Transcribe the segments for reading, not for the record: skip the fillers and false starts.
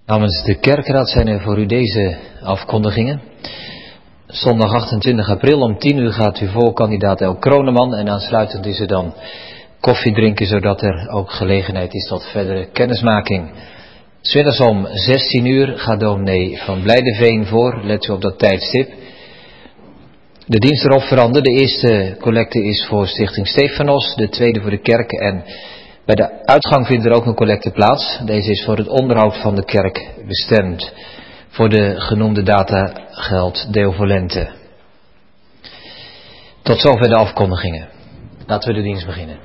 Namens de kerkraad zijn er voor u deze afkondigingen. Zondag 28 april om 10 uur gaat u voor kandidaat El Kroneman en aansluitend is er dan koffie drinken, zodat er ook gelegenheid is tot verdere kennismaking. 's Middags om 16 uur gaat dominee van Blijdeveen voor, let u op dat tijdstip. De dienst erop verandert. De eerste collecte is voor Stichting Stefanos, de tweede voor de kerk en bij de uitgang vindt er ook een collecte plaats. Deze is voor het onderhoud van de kerk bestemd. Voor de genoemde data geldt Deo volente. Tot zover de afkondigingen. Laten we de dienst beginnen.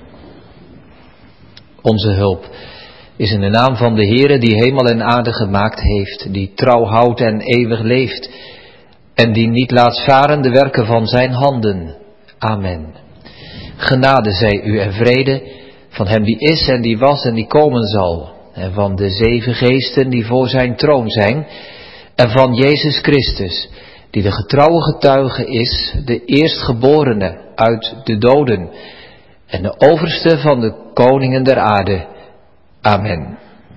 Onze hulp is in de naam van de Heere die hemel en aarde gemaakt heeft, die trouw houdt en eeuwig leeft en die niet laat varen de werken van zijn handen. Amen. Genade zij u en vrede van hem die is en die was en die komen zal, en van de 7 geesten die voor zijn troon zijn, en van Jezus Christus, die de getrouwe getuige is, de eerstgeborene uit de doden, en de overste van de koningen der aarde. Amen.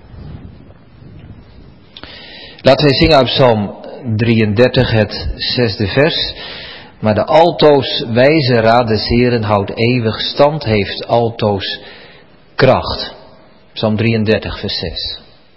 Laten wij zingen uit Psalm 33, het 6e vers. Maar de altoos wijze raad des Heeren houdt eeuwig stand, heeft altoos kracht. Psalm 33, vers 6.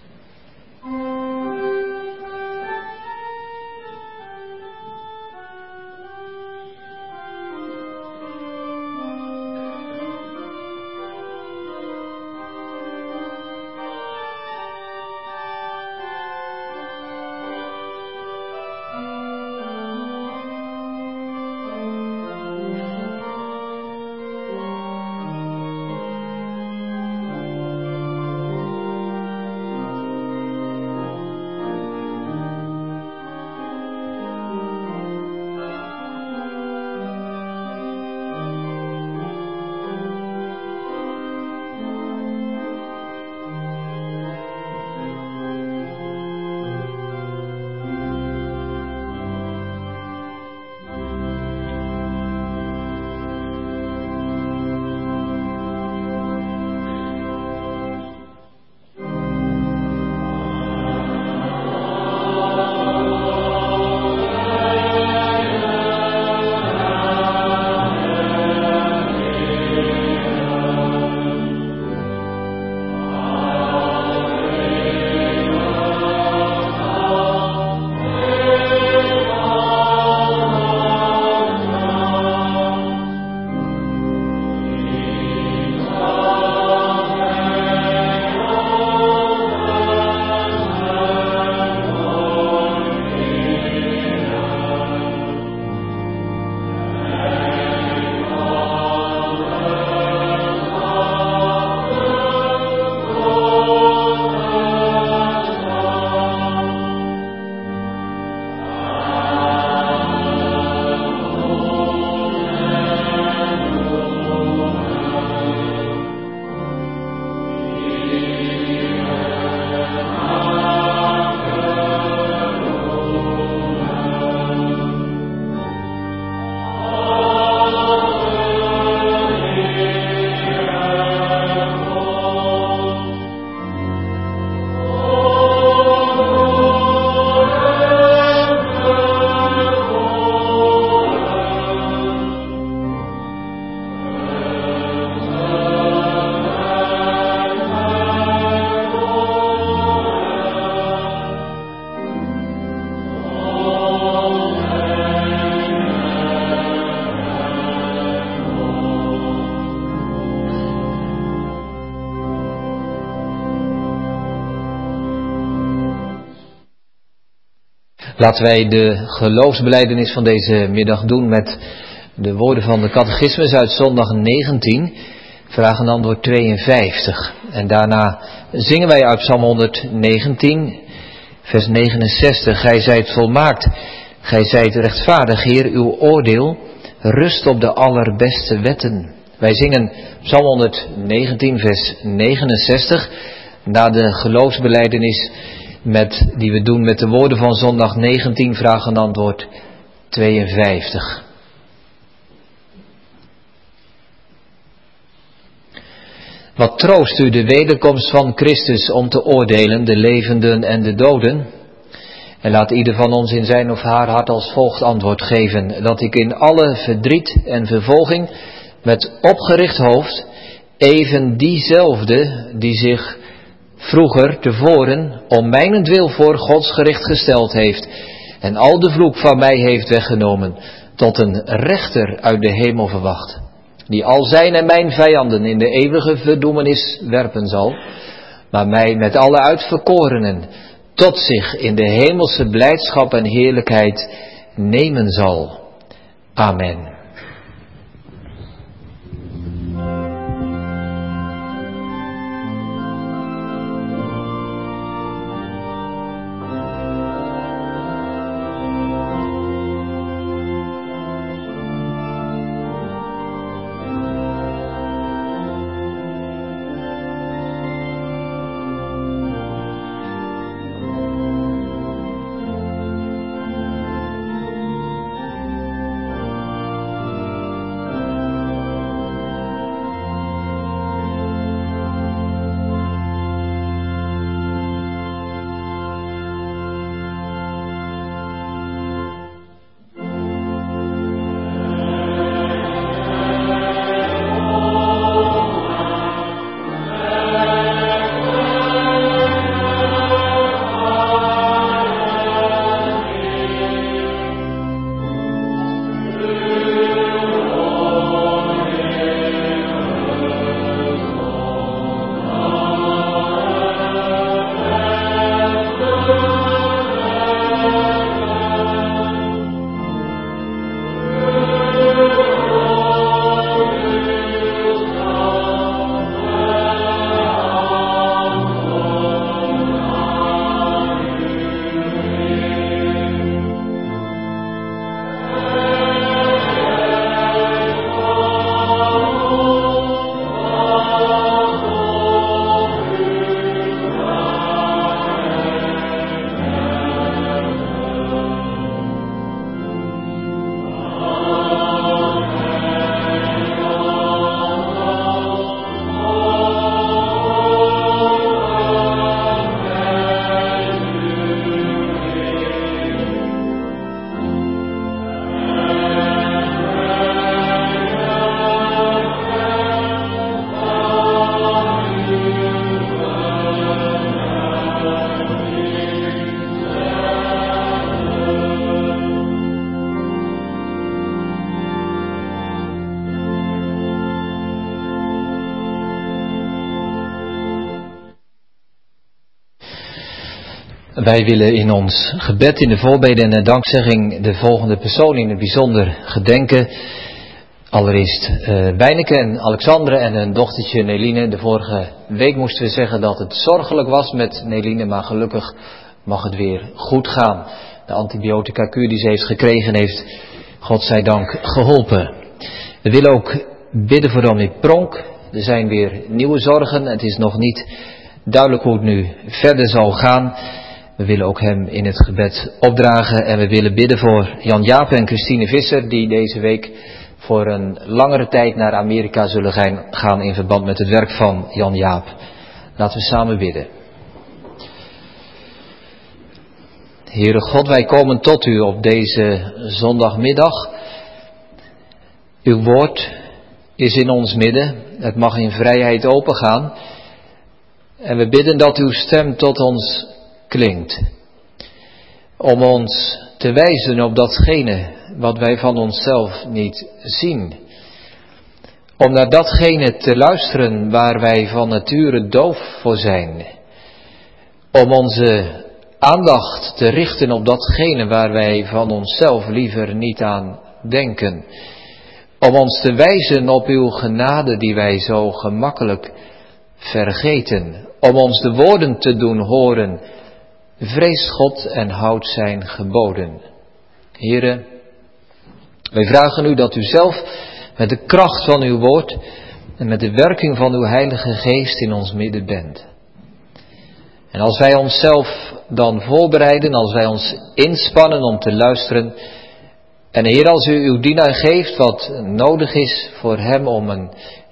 Laten wij de geloofsbelijdenis van deze middag doen met de woorden van de catechismus uit zondag 19, vraag en antwoord 52. En daarna zingen wij uit Psalm 119, vers 69. Gij zijt volmaakt, gij zijt rechtvaardig, Heer, uw oordeel rust op de allerbeste wetten. Wij zingen Psalm 119, vers 69, na de geloofsbelijdenis die we doen met de woorden van zondag 19, vraag en antwoord 52. Wat troost u de wederkomst van Christus om te oordelen, de levenden en de doden? En laat ieder van ons in zijn of haar hart als volgt antwoord geven: dat ik in alle verdriet en vervolging met opgericht hoofd even diezelfde die zich vroeger tevoren om mijnentwil voor Gods gericht gesteld heeft en al de vloek van mij heeft weggenomen, tot een rechter uit de hemel verwacht, die al zijn en mijn vijanden in de eeuwige verdoemenis werpen zal, maar mij met alle uitverkorenen tot zich in de hemelse blijdschap en heerlijkheid nemen zal. Amen. Wij willen in ons gebed, in de voorbeden en de dankzegging de volgende personen in het bijzonder gedenken. Allereerst Wijneke en Alexandre en hun dochtertje Neline. De vorige week moesten we zeggen dat het zorgelijk was met Neline, maar gelukkig mag het weer goed gaan. De antibiotica-kuur die ze heeft gekregen heeft, godzijdank, geholpen. We willen ook bidden voor Dominee Pronk. Er zijn weer nieuwe zorgen. Het is nog niet duidelijk hoe het nu verder zal gaan. We willen ook hem in het gebed opdragen en we willen bidden voor Jan Jaap en Christine Visser, die deze week voor een langere tijd naar Amerika zullen gaan in verband met het werk van Jan Jaap. Laten we samen bidden. Heere God, wij komen tot u op deze zondagmiddag. Uw woord is in ons midden. Het mag in vrijheid opengaan. En we bidden dat uw stem tot ons klinkt. Om ons te wijzen op datgene wat wij van onszelf niet zien. Om naar datgene te luisteren waar wij van nature doof voor zijn. Om onze aandacht te richten op datgene waar wij van onszelf liever niet aan denken. Om ons te wijzen op uw genade die wij zo gemakkelijk vergeten. Om ons de woorden te doen horen: vrees God en houd zijn geboden. Here, wij vragen u dat u zelf met de kracht van uw woord en met de werking van uw Heilige Geest in ons midden bent. En als wij onszelf dan voorbereiden, als wij ons inspannen om te luisteren, en Heer, als u uw dienaar geeft wat nodig is voor hem om een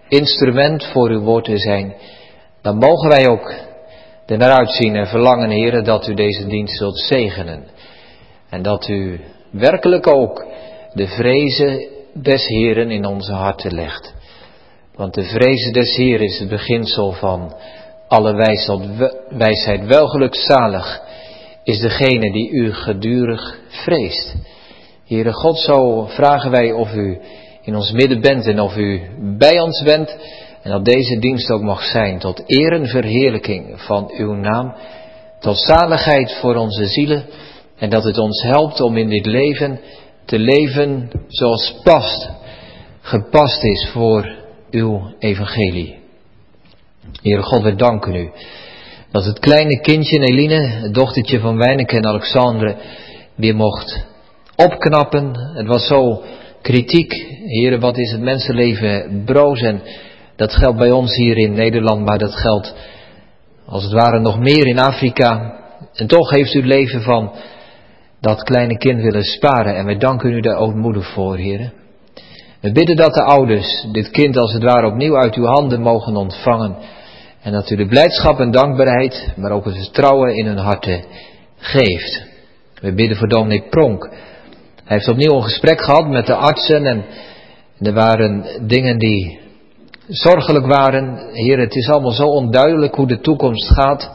instrument voor uw woord te zijn, dan mogen wij ook er naar uitzien en verlangen, Heere, dat u deze dienst zult zegenen. En dat u werkelijk ook de vrezen des Heeren in onze harten legt. Want de vrezen des Heeren is het beginsel van alle wijsheid. Welgelukzalig is degene die u gedurig vreest. Heere God, zo vragen wij of u in ons midden bent en of u bij ons bent. En dat deze dienst ook mag zijn tot eer en verheerlijking van uw naam. Tot zaligheid voor onze zielen. En dat het ons helpt om in dit leven te leven zoals gepast is voor uw evangelie. Heere God, we danken u dat het kleine kindje Eline, het dochtertje van Wijneke en Alexandre, weer mocht opknappen. Het was zo kritiek. Heere, wat is het mensenleven broos, en dat geldt bij ons hier in Nederland, maar dat geldt als het ware nog meer in Afrika. En toch heeft u het leven van dat kleine kind willen sparen en wij danken u daar ootmoedig voor, Heere. We bidden dat de ouders dit kind als het ware opnieuw uit uw handen mogen ontvangen. En dat u de blijdschap en dankbaarheid, maar ook het vertrouwen in hun harten geeft. We bidden voor dominee Pronk. Hij heeft opnieuw een gesprek gehad met de artsen en er waren dingen die zorgelijk waren. Heer, het is allemaal zo onduidelijk hoe de toekomst gaat.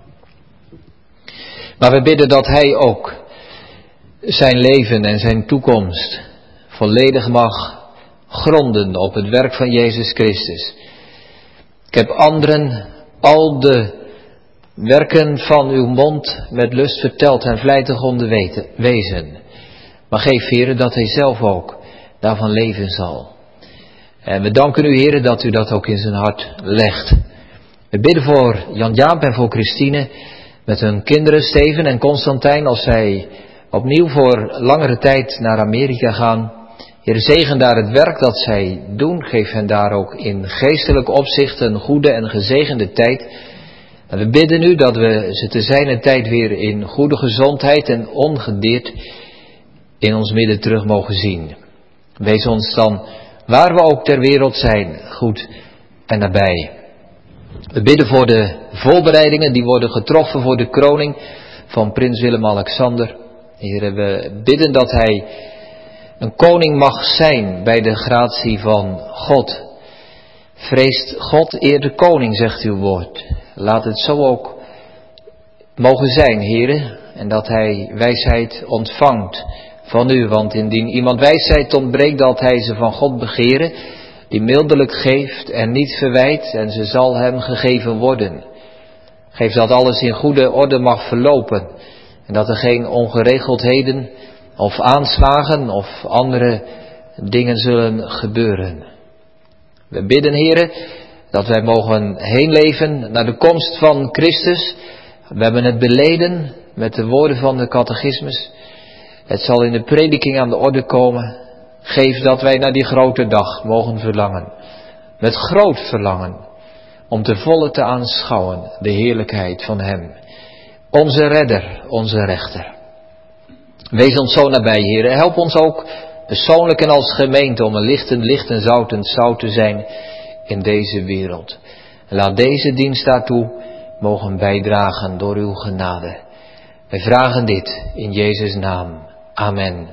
Maar we bidden dat hij ook zijn leven en zijn toekomst volledig mag gronden op het werk van Jezus Christus. Ik heb anderen al de werken van uw mond met lust verteld en vlijtig onderwezen. Maar geef, Heere, dat hij zelf ook daarvan leven zal. En we danken u, Heere, dat u dat ook in zijn hart legt. We bidden voor Jan-Jaap en voor Christine met hun kinderen Steven en Constantijn als zij opnieuw voor langere tijd naar Amerika gaan. Heer, zegen daar het werk dat zij doen. Geef hen daar ook in geestelijk opzicht een goede en gezegende tijd. En we bidden u dat we ze te zijner tijd weer in goede gezondheid en ongedeerd in ons midden terug mogen zien. Wees ons dan, waar we ook ter wereld zijn, goed en nabij. We bidden voor de voorbereidingen die worden getroffen voor de kroning van prins Willem-Alexander. Heer, we bidden dat hij een koning mag zijn bij de gratie van God. Vreest God eer de koning, zegt uw woord. Laat het zo ook mogen zijn, Heere, en dat hij wijsheid ontvangt van u. Want indien iemand wijsheid ontbreekt, dat hij ze van God begeren, die mildelijk geeft en niet verwijt, en ze zal hem gegeven worden. Geef dat alles in goede orde mag verlopen, en dat er geen ongeregeldheden of aanslagen of andere dingen zullen gebeuren. We bidden, Heere, dat wij mogen heen leven naar de komst van Christus. We hebben het beleden met de woorden van de catechismus. Het zal in de prediking aan de orde komen. Geef dat wij naar die grote dag mogen verlangen. Met groot verlangen. Om te volle te aanschouwen de heerlijkheid van Hem. Onze redder, onze rechter. Wees ons zo nabij, Heer. Help ons ook persoonlijk en als gemeente om een licht en zout te zijn in deze wereld. En laat deze dienst daartoe mogen bijdragen door uw genade. Wij vragen dit in Jezus' naam. Amen.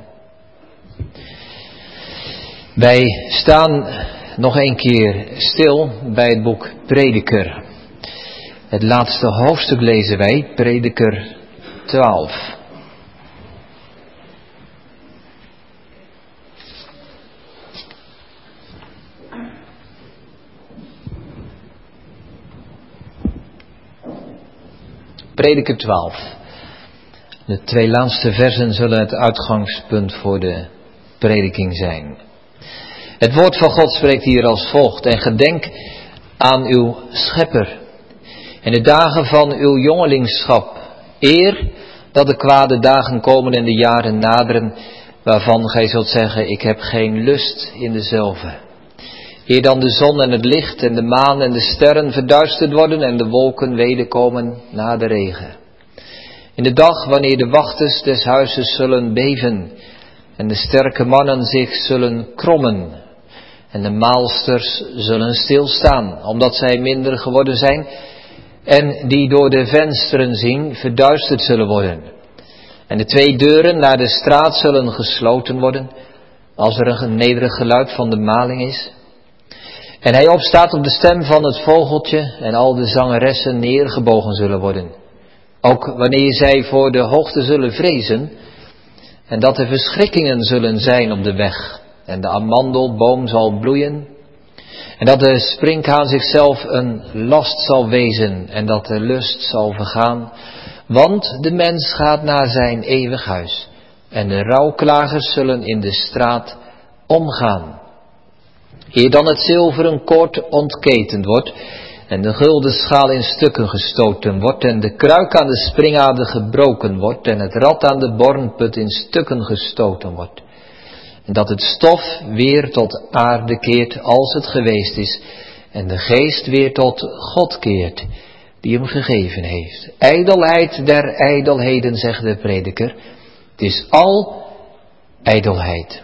Wij staan nog een keer stil bij het boek Prediker. Het laatste hoofdstuk lezen wij, Prediker 12. Prediker 12. De twee laatste versen zullen het uitgangspunt voor de prediking zijn. Het woord van God spreekt hier als volgt. En gedenk aan uw schepper. In de dagen van uw jongelingschap. Eer dat de kwade dagen komen en de jaren naderen. Waarvan gij zult zeggen, ik heb geen lust in dezelve. Eer dan de zon en het licht en de maan en de sterren verduisterd worden en de wolken wederkomen na de regen. In de dag wanneer de wachters des huizes zullen beven en de sterke mannen zich zullen krommen. En de maalsters zullen stilstaan, omdat zij minder geworden zijn. En die door de vensteren zien, verduisterd zullen worden. En de 2 deuren naar de straat zullen gesloten worden, als er een nederig geluid van de maling is. En hij opstaat op de stem van het vogeltje, en al de zangeressen neergebogen zullen worden. Ook wanneer zij voor de hoogte zullen vrezen, en dat er verschrikkingen zullen zijn op de weg, en de amandelboom zal bloeien, en dat de sprinkhaan zichzelf een last zal wezen, en dat de lust zal vergaan, want de mens gaat naar zijn eeuwig huis, en de rouwklagers zullen in de straat omgaan. Eer dan het zilveren koord ontketend wordt, en de gulden schaal in stukken gestoten wordt, en de kruik aan de springader gebroken wordt, en het rad aan de bornput in stukken gestoten wordt. En dat het stof weer tot aarde keert als het geweest is, en de geest weer tot God keert, die hem gegeven heeft. Ijdelheid der ijdelheden, zegt de prediker. Het is al ijdelheid.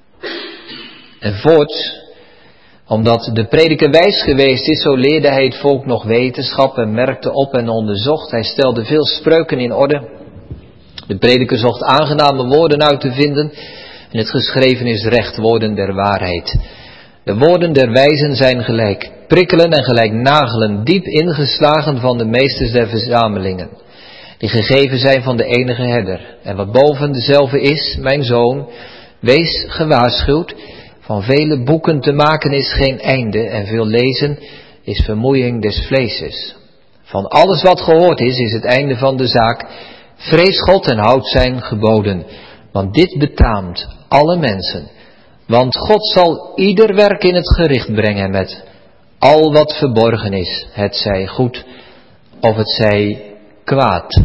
En voorts, omdat de prediker wijs geweest is, zo leerde hij het volk nog wetenschap en merkte op en onderzocht. Hij stelde veel spreuken in orde. De prediker zocht aangename woorden uit te vinden. En het geschreven is recht, woorden der waarheid. De woorden der wijzen zijn gelijk prikkelen en gelijk nagelen, diep ingeslagen van de meesters der verzamelingen, die gegeven zijn van de enige herder. En wat boven dezelfde is, mijn zoon, wees gewaarschuwd. Van vele boeken te maken is geen einde, en veel lezen is vermoeiing des vleeses. Van alles wat gehoord is het einde van de zaak. Vrees God en houd zijn geboden, want dit betaamt alle mensen. Want God zal ieder werk in het gericht brengen met al wat verborgen is, het zij goed of het zij kwaad.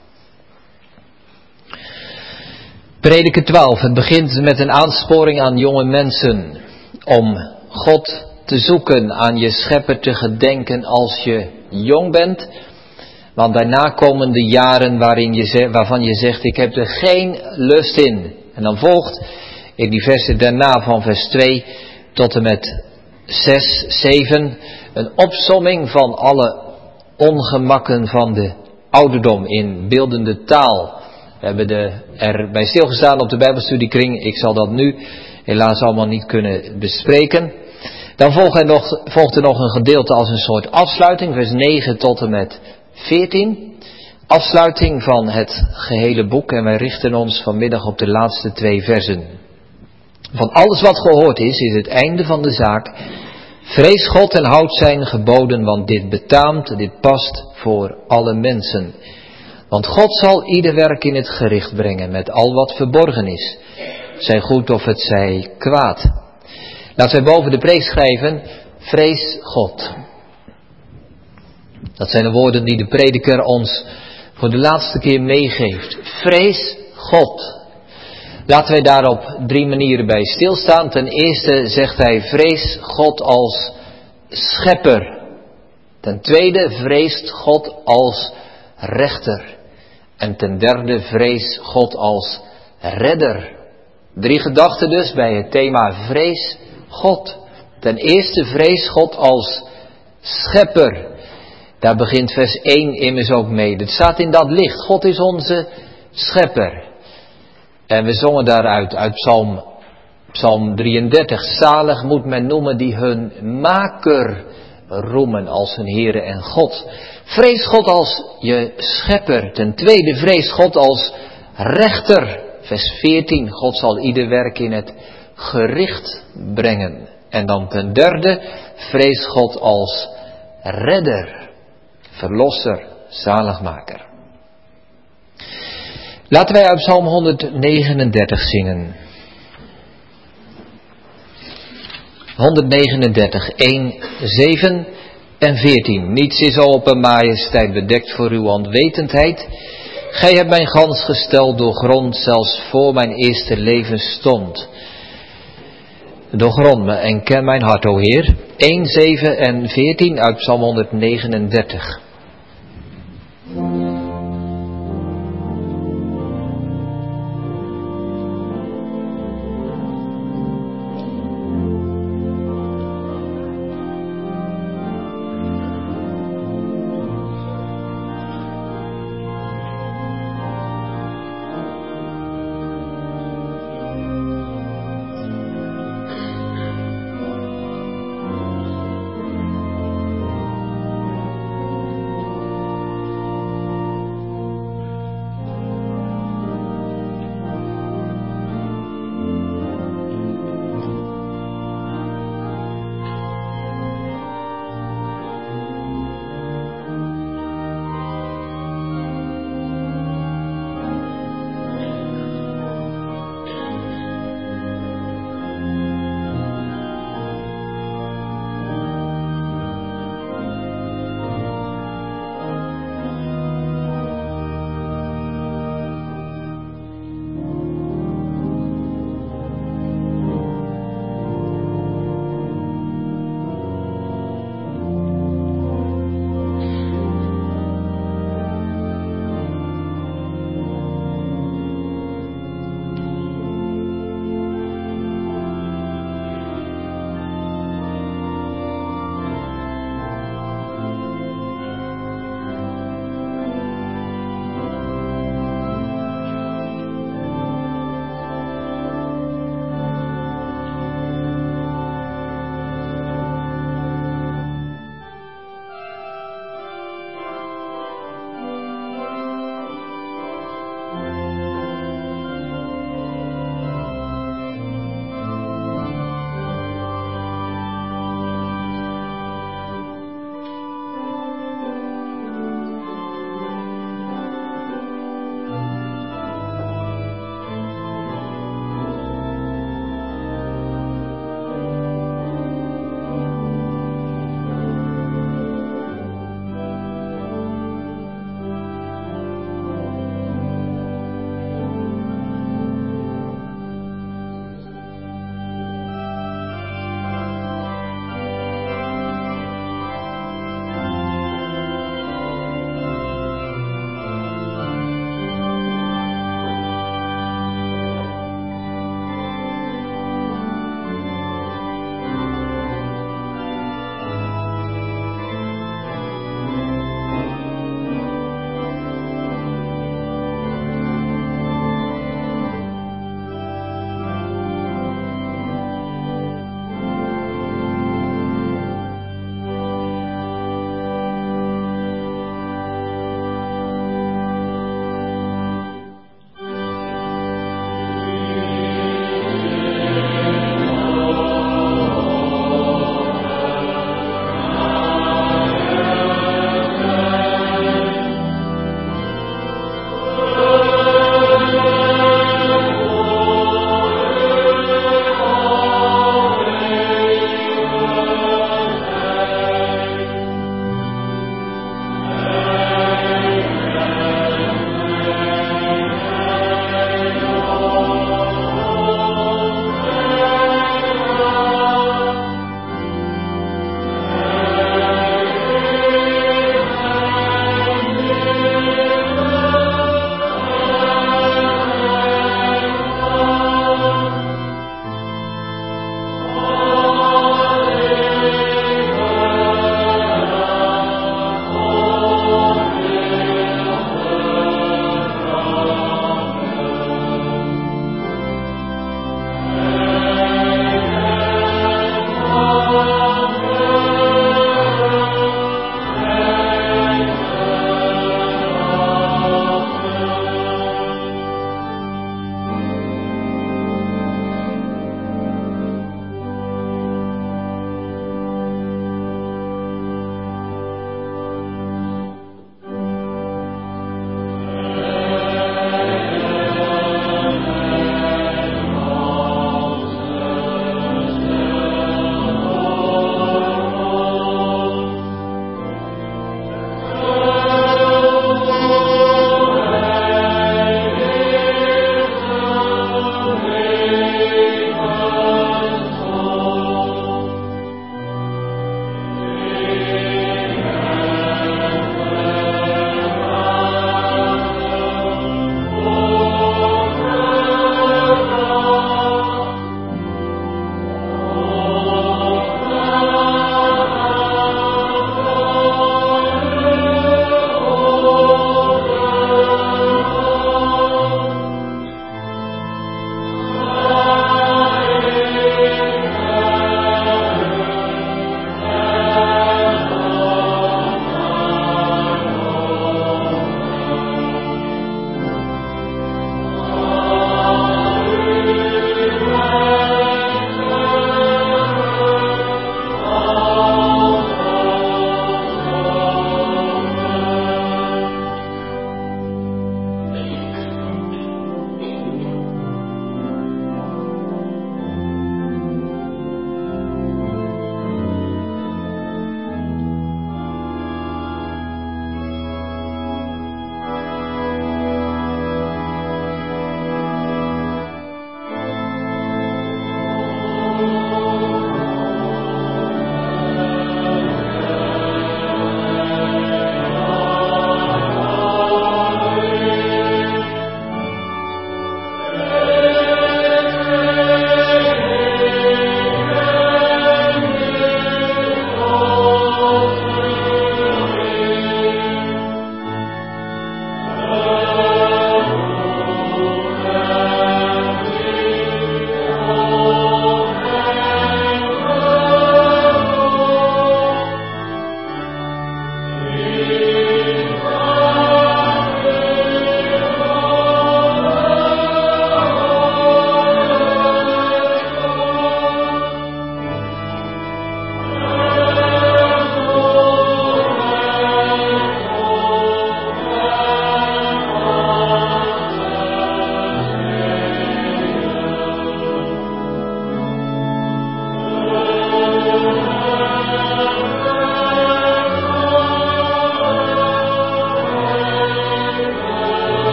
Prediker 12, het begint met een aansporing aan jonge mensen om God te zoeken, aan je schepper te gedenken als je jong bent. Want daarna komen de jaren waarvan je zegt, ik heb er geen lust in. En dan volgt in die versen daarna van vers 2 tot en met 6, 7 een opsomming van alle ongemakken van de ouderdom in beeldende taal. We hebben er bij stilgestaan op de Bijbelstudiekring. Ik zal dat nu helaas allemaal niet kunnen bespreken. Dan volgt er nog een gedeelte als een soort afsluiting, vers 9 tot en met 14. Afsluiting van het gehele boek en wij richten ons vanmiddag op de laatste 2 versen. Van alles wat gehoord is het einde van de zaak. Vrees God en houd zijn geboden, want dit betaamt, dit past voor alle mensen. Want God zal ieder werk in het gericht brengen met al wat verborgen is. Zij goed of het zij kwaad. Laten wij boven de preek schrijven, vrees God. Dat zijn de woorden die de prediker ons voor de laatste keer meegeeft. Vrees God. Laten wij daar op 3 manieren bij stilstaan. Ten eerste zegt hij, vrees God als schepper. Ten tweede, vreest God als rechter. En ten derde, vrees God als redder. 3 gedachten dus bij het thema vrees God. Ten eerste, vrees God als schepper. Daar begint vers 1 immers ook mee. Het staat in dat licht. God is onze schepper. En we zongen daaruit uit Psalm 33. Zalig moet men noemen die hun maker roemen als hun Heere en God. Vrees God als je schepper. Ten tweede, vrees God als rechter. Vers 14, God zal ieder werk in het gericht brengen. En dan ten derde, vrees God als redder, verlosser, zaligmaker. Laten wij uit Psalm 139 zingen. 139, 1, 7 en 14. Niets is al op een majesteit bedekt voor uw onwetendheid. Gij hebt mijn gans gesteld doorgrond, zelfs voor mijn eerste leven stond. Doorgrond me en ken mijn hart, o Heer. 1, 7 en 14 uit Psalm 139.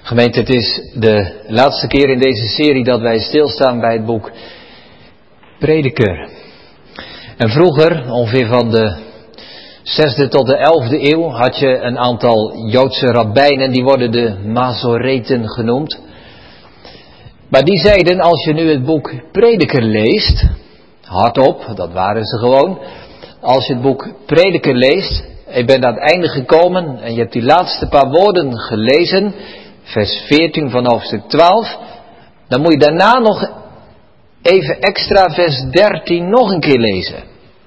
Gemeente, het is de laatste keer in deze serie dat wij stilstaan bij het boek Prediker. En vroeger, ongeveer van de 6e tot de 11e eeuw, had je een aantal Joodse rabbijnen, die worden de Mazoreten genoemd. Maar die zeiden, als je nu het boek Prediker leest, hardop, dat waren ze gewoon, als je het boek Prediker leest, je bent aan het einde gekomen en je hebt die laatste paar woorden gelezen, vers 14 van hoofdstuk 12, dan moet je daarna nog even extra vers 13 nog een keer lezen.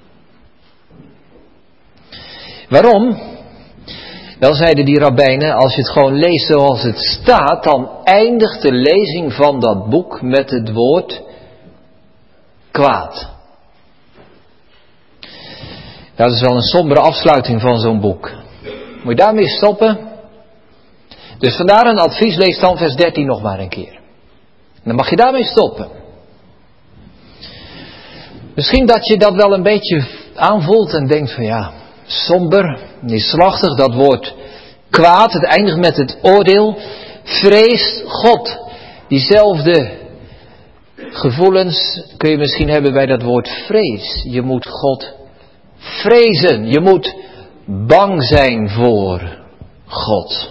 Waarom? Wel, zeiden die rabbijnen, als je het gewoon leest zoals het staat, dan eindigt de lezing van dat boek met het woord kwaad. Dat is wel een sombere afsluiting van zo'n boek. Moet je daarmee stoppen? Dus vandaar een advies, lees dan vers 13 nog maar een keer. Dan mag je daarmee stoppen. Misschien dat je dat wel een beetje aanvoelt en denkt van ja, somber, neerslachtig, dat woord kwaad, het eindigt met het oordeel. Vrees God. Diezelfde gevoelens kun je misschien hebben bij dat woord vrees. Je moet God vrezen. Je moet bang zijn voor God.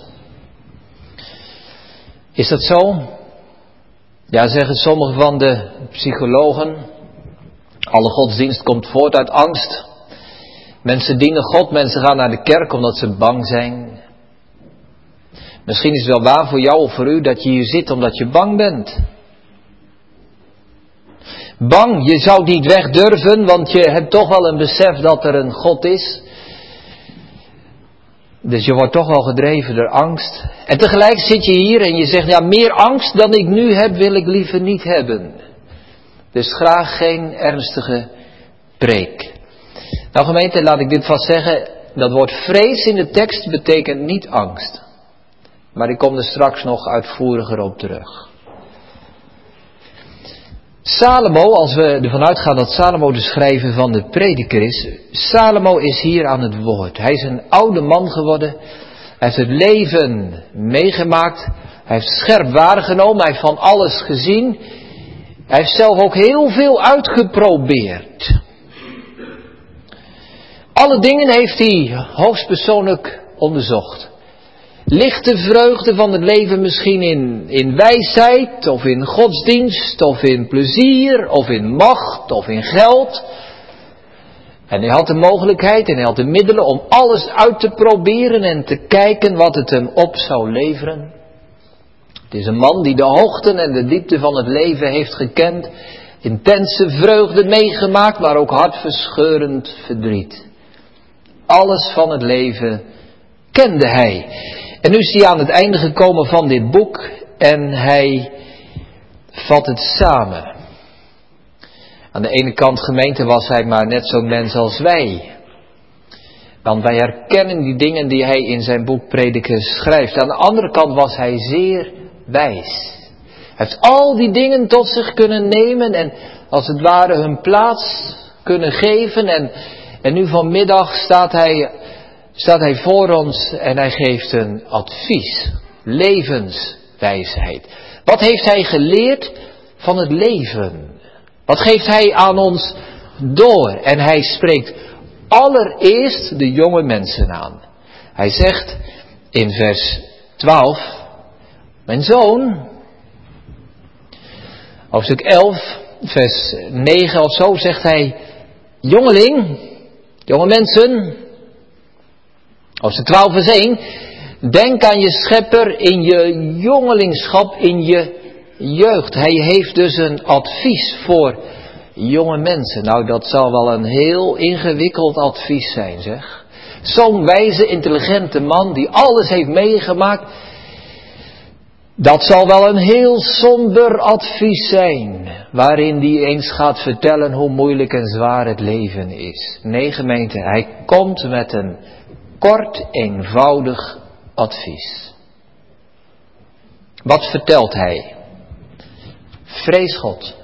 Is dat zo? Ja, zeggen sommige van de psychologen. Alle godsdienst komt voort uit angst. Mensen dienen God, mensen gaan naar de kerk omdat ze bang zijn. Misschien is het wel waar voor jou of voor u dat je hier zit omdat je bang bent. Bang, je zou niet weg durven, want je hebt toch wel een besef dat er een God is. Dus je wordt toch wel gedreven door angst. En tegelijk zit je hier en je zegt, ja, meer angst dan ik nu heb wil ik liever niet hebben. Dus graag geen ernstige preek. Nou gemeente, laat ik dit vast zeggen. Dat woord vrees in de tekst betekent niet angst. Maar ik kom er straks nog uitvoeriger op terug. Salomo, als we ervan uitgaan dat Salomo de schrijver van de prediker is. Salomo is hier aan het woord. Hij is een oude man geworden. Hij heeft het leven meegemaakt. Hij heeft scherp waargenomen. Hij heeft van alles gezien. Hij heeft zelf ook heel veel uitgeprobeerd. Alle dingen heeft hij hoogstpersoonlijk onderzocht. Ligt de vreugde van het leven misschien in wijsheid, of in godsdienst, of in plezier, of in macht, of in geld? En hij had de mogelijkheid en hij had de middelen om alles uit te proberen en te kijken wat het hem op zou leveren. Het is een man die de hoogten en de diepte van het leven heeft gekend, intense vreugde meegemaakt, maar ook hartverscheurend verdriet. Alles van het leven kende hij. En nu is hij aan het einde gekomen van dit boek en hij vat het samen. Aan de ene kant, gemeente, was hij maar net zo'n mens als wij. Want wij herkennen die dingen die hij in zijn boek Prediker schrijft. Aan de andere kant was hij zeer wijs. Hij heeft al die dingen tot zich kunnen nemen en als het ware hun plaats kunnen geven. En nu vanmiddag staat hij voor ons en hij geeft een advies. Levenswijsheid. Wat heeft hij geleerd van het leven? Wat geeft hij aan ons door? En hij spreekt allereerst de jonge mensen aan. Hij zegt in vers 12, mijn zoon, hoofdstuk 11, vers 9 of zo, zegt hij, jongeling, jonge mensen, hoofdstuk 12 vers 1, denk aan je schepper in je jongelingschap, in je jeugd. Hij heeft dus een advies voor jonge mensen. Nou, dat zal wel een heel ingewikkeld advies zijn, zeg. Zo'n wijze, intelligente man die alles heeft meegemaakt. Dat zal wel een heel somber advies zijn. Waarin hij eens gaat vertellen hoe moeilijk en zwaar het leven is. Nee, gemeente, hij komt met een kort, eenvoudig advies. Wat vertelt hij? Vrees God.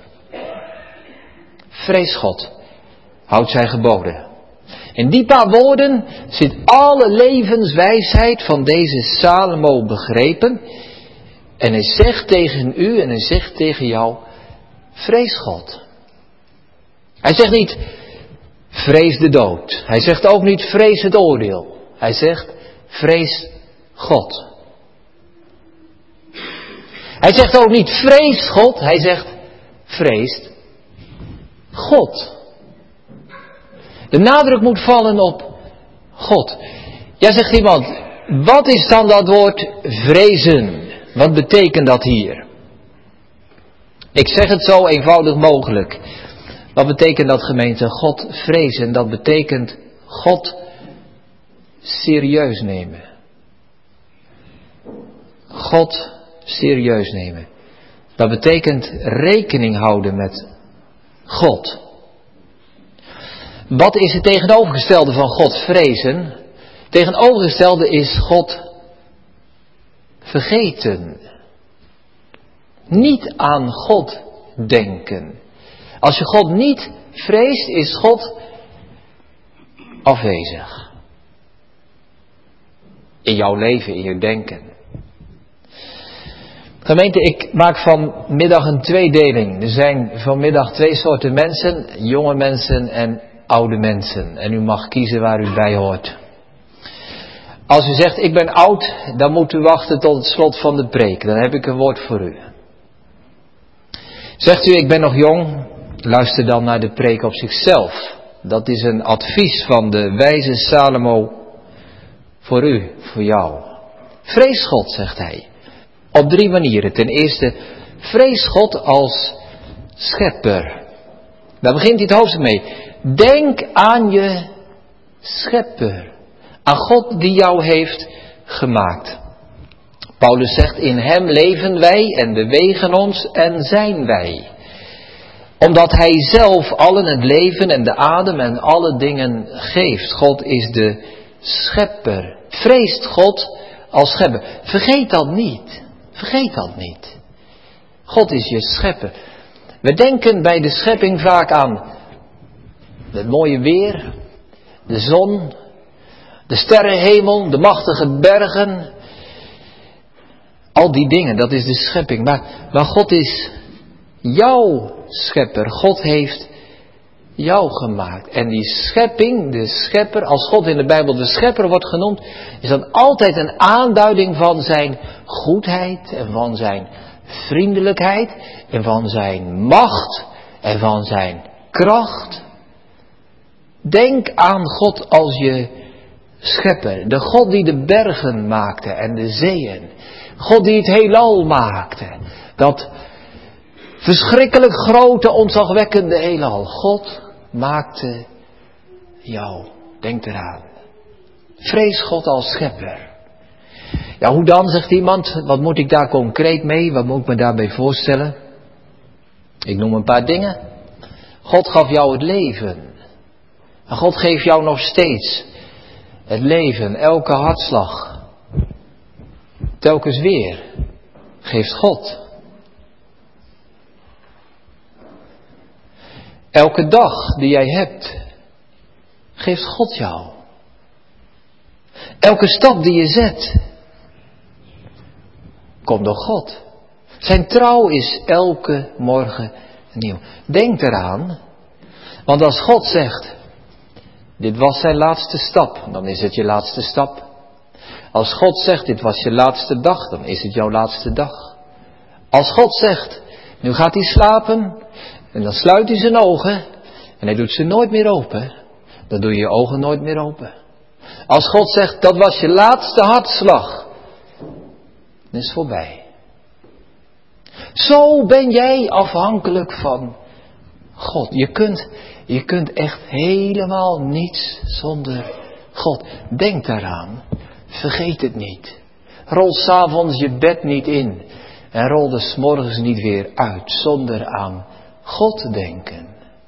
Vrees God. Houd zijn geboden. In die paar woorden zit alle levenswijsheid van deze Salomo begrepen. En hij zegt tegen u en hij zegt tegen jou, vrees God. Hij zegt niet, vrees de dood. Hij zegt ook niet, vrees het oordeel. Hij zegt, vrees God. Hij zegt ook niet, vrees God. Hij zegt, vrees God. De nadruk moet vallen op God. Ja, zegt iemand, wat is dan dat woord vrezen? Wat betekent dat hier? Ik zeg het zo eenvoudig mogelijk. Wat betekent dat, gemeente? God vrezen, dat betekent God serieus nemen. God serieus nemen. Dat betekent rekening houden met God. Wat is het tegenovergestelde van God vrezen? Tegenovergestelde is God vergeten. Niet aan God denken. Als je God niet vreest, is God afwezig. In jouw leven, in je denken. Gemeente, ik maak vanmiddag een tweedeling. Er zijn vanmiddag 2 soorten mensen. Jonge mensen en oude mensen. En u mag kiezen waar u bij hoort. Als u zegt, ik ben oud, dan moet u wachten tot het slot van de preek. Dan heb ik een woord voor u. Zegt u, ik ben nog jong, luister dan naar de preek op zichzelf. Dat is een advies van de wijze Salomo voor u, voor jou. Vrees God, zegt hij. Op 3 manieren. Ten eerste, vrees God als schepper. Daar begint hij het hoofdstuk mee. Denk aan je schepper. Aan God die jou heeft gemaakt. Paulus zegt, in hem leven wij en bewegen ons en zijn wij. Omdat hij zelf allen het leven en de adem en alle dingen geeft. God is de schepper. Vreest God als schepper. Vergeet dat niet. Vergeet dat niet. God is je schepper. We denken bij de schepping vaak aan het mooie weer, de zon, de sterrenhemel, de machtige bergen. Al die dingen, dat is de schepping. Maar God is jouw schepper. God heeft jou gemaakt. En die schepping, de schepper, als God in de Bijbel de schepper wordt genoemd, is dan altijd een aanduiding van zijn goedheid en van zijn vriendelijkheid en van zijn macht en van zijn kracht. Denk aan God als je schepper. De God die de bergen maakte en de zeeën. God die het heelal maakte. Dat verschrikkelijk grote, ontzagwekkende heelal. God maakte jou. Denk eraan. Vrees God als schepper. Ja, hoe dan, zegt iemand. Wat moet ik daar concreet mee? Wat moet ik me daarbij voorstellen? Ik noem een paar dingen. God gaf jou het leven. En God geeft jou nog steeds het leven, elke hartslag. Telkens weer geeft God. Elke dag die jij hebt, geeft God jou. Elke stap die je zet, komt door God. Zijn trouw is elke morgen nieuw. Denk eraan, want als God zegt, dit was zijn laatste stap, dan is het je laatste stap. Als God zegt, dit was je laatste dag, dan is het jouw laatste dag. Als God zegt, nu gaat hij slapen, en dan sluit hij zijn ogen, en hij doet ze nooit meer open, dan doe je je ogen nooit meer open. Als God zegt, dat was je laatste hartslag, dan is het voorbij. Zo ben jij afhankelijk van God. Je kunt echt helemaal niets zonder God. Denk daaraan. Vergeet het niet. Rol 's avonds je bed niet in. En rol er 's morgens niet weer uit. Zonder aan God te denken.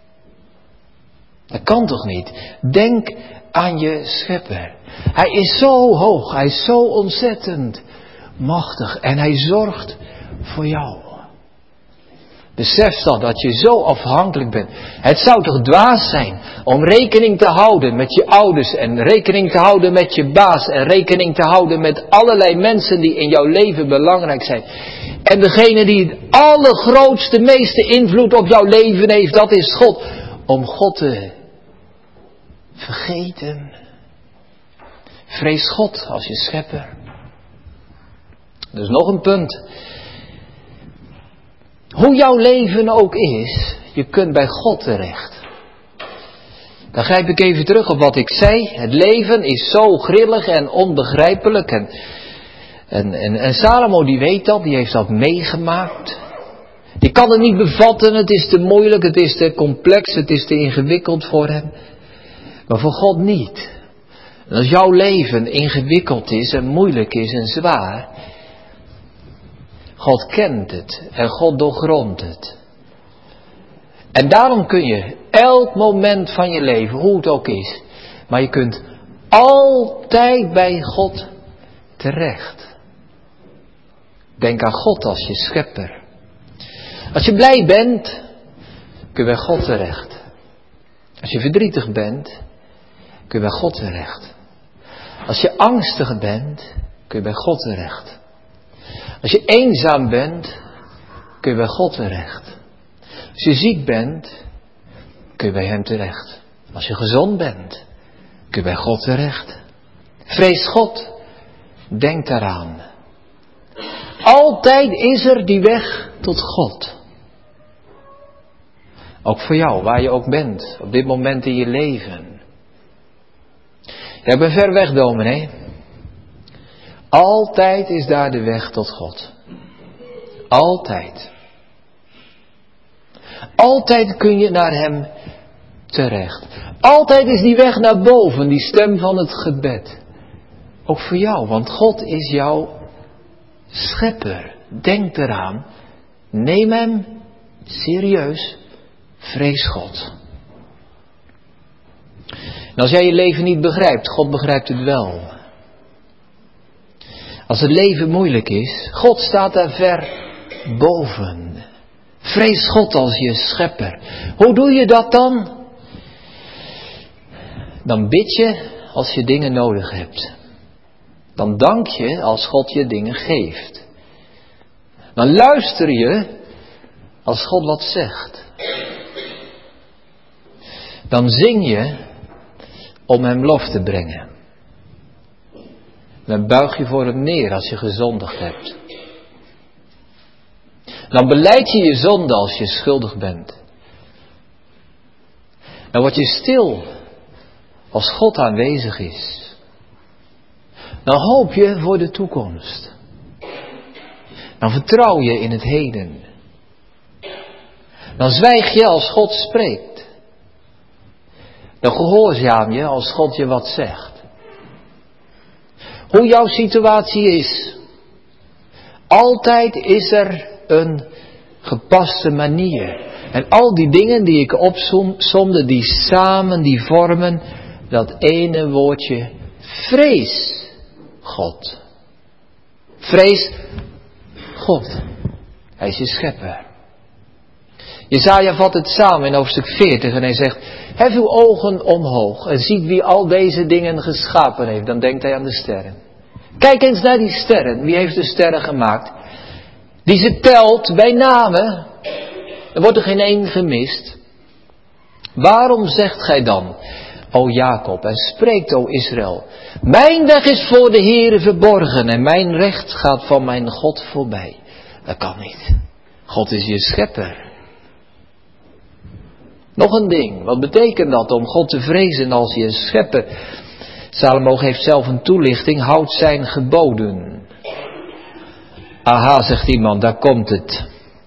Dat kan toch niet? Denk aan je schepper. Hij is zo hoog. Hij is zo ontzettend machtig. En hij zorgt voor jou. Besef dat je zo afhankelijk bent. Het zou toch dwaas zijn om rekening te houden met je ouders en rekening te houden met je baas en rekening te houden met allerlei mensen die in jouw leven belangrijk zijn. En degene die het allergrootste, meeste invloed op jouw leven heeft, dat is God. Om God te vergeten. Vrees God als je schepper. Dus nog een punt. Hoe jouw leven ook is, je kunt bij God terecht. Dan grijp ik even terug op wat ik zei. Het leven is zo grillig en onbegrijpelijk. En Salomo die weet dat, die heeft dat meegemaakt. Die kan het niet bevatten, het is te moeilijk, het is te complex, het is te ingewikkeld voor hem. Maar voor God niet. En als jouw leven ingewikkeld is en moeilijk is en zwaar, God kent het en God doorgrondt het. En daarom kun je elk moment van je leven, hoe het ook is, maar je kunt altijd bij God terecht. Denk aan God als je schepper. Als je blij bent, kun je bij God terecht. Als je verdrietig bent, kun je bij God terecht. Als je angstig bent, kun je bij God terecht. Als je eenzaam bent, kun je bij God terecht. Als je ziek bent, kun je bij Hem terecht. Als je gezond bent, kun je bij God terecht. Vrees God, denk daaraan. Altijd is er die weg tot God. Ook voor jou, waar je ook bent, op dit moment in je leven. Ja, ik ben ver weg, dominee. Altijd is daar de weg tot God. Altijd. Altijd kun je naar Hem terecht. Altijd is die weg naar boven, die stem van het gebed. Ook voor jou, want God is jouw schepper. Denk eraan. Neem Hem serieus. Vrees God. En als jij je leven niet begrijpt, God begrijpt het wel. Als het leven moeilijk is, God staat daar ver boven. Vrees God als je schepper. Hoe doe je dat dan? Dan bid je als je dingen nodig hebt. Dan dank je als God je dingen geeft. Dan luister je als God wat zegt. Dan zing je om Hem lof te brengen. Dan buig je voor Hem neer als je gezondigd hebt. Dan belijd je je zonde als je schuldig bent. Dan word je stil als God aanwezig is. Dan hoop je voor de toekomst. Dan vertrouw je in het heden. Dan zwijg je als God spreekt. Dan gehoorzaam je als God je wat zegt. Hoe jouw situatie is. Altijd is er een gepaste manier. En al die dingen die ik opsomde, die samen, die vormen dat ene woordje. Vrees God. Vrees God. Hij is je schepper. Jesaja vat het samen in hoofdstuk 40 en hij zegt: hef uw ogen omhoog en ziet wie al deze dingen geschapen heeft. Dan denkt hij aan de sterren. Kijk eens naar die sterren. Wie heeft de sterren gemaakt? Die ze telt bij namen. Er wordt er geen één gemist. Waarom zegt gij dan, o Jacob, en spreekt, o Israël: mijn weg is voor de Heere verborgen en mijn recht gaat van mijn God voorbij. Dat kan niet. God is je schepper. Nog een ding, wat betekent dat om God te vrezen als je schepper? Salomo geeft zelf een toelichting, houd zijn geboden. Aha, zegt iemand, daar komt het.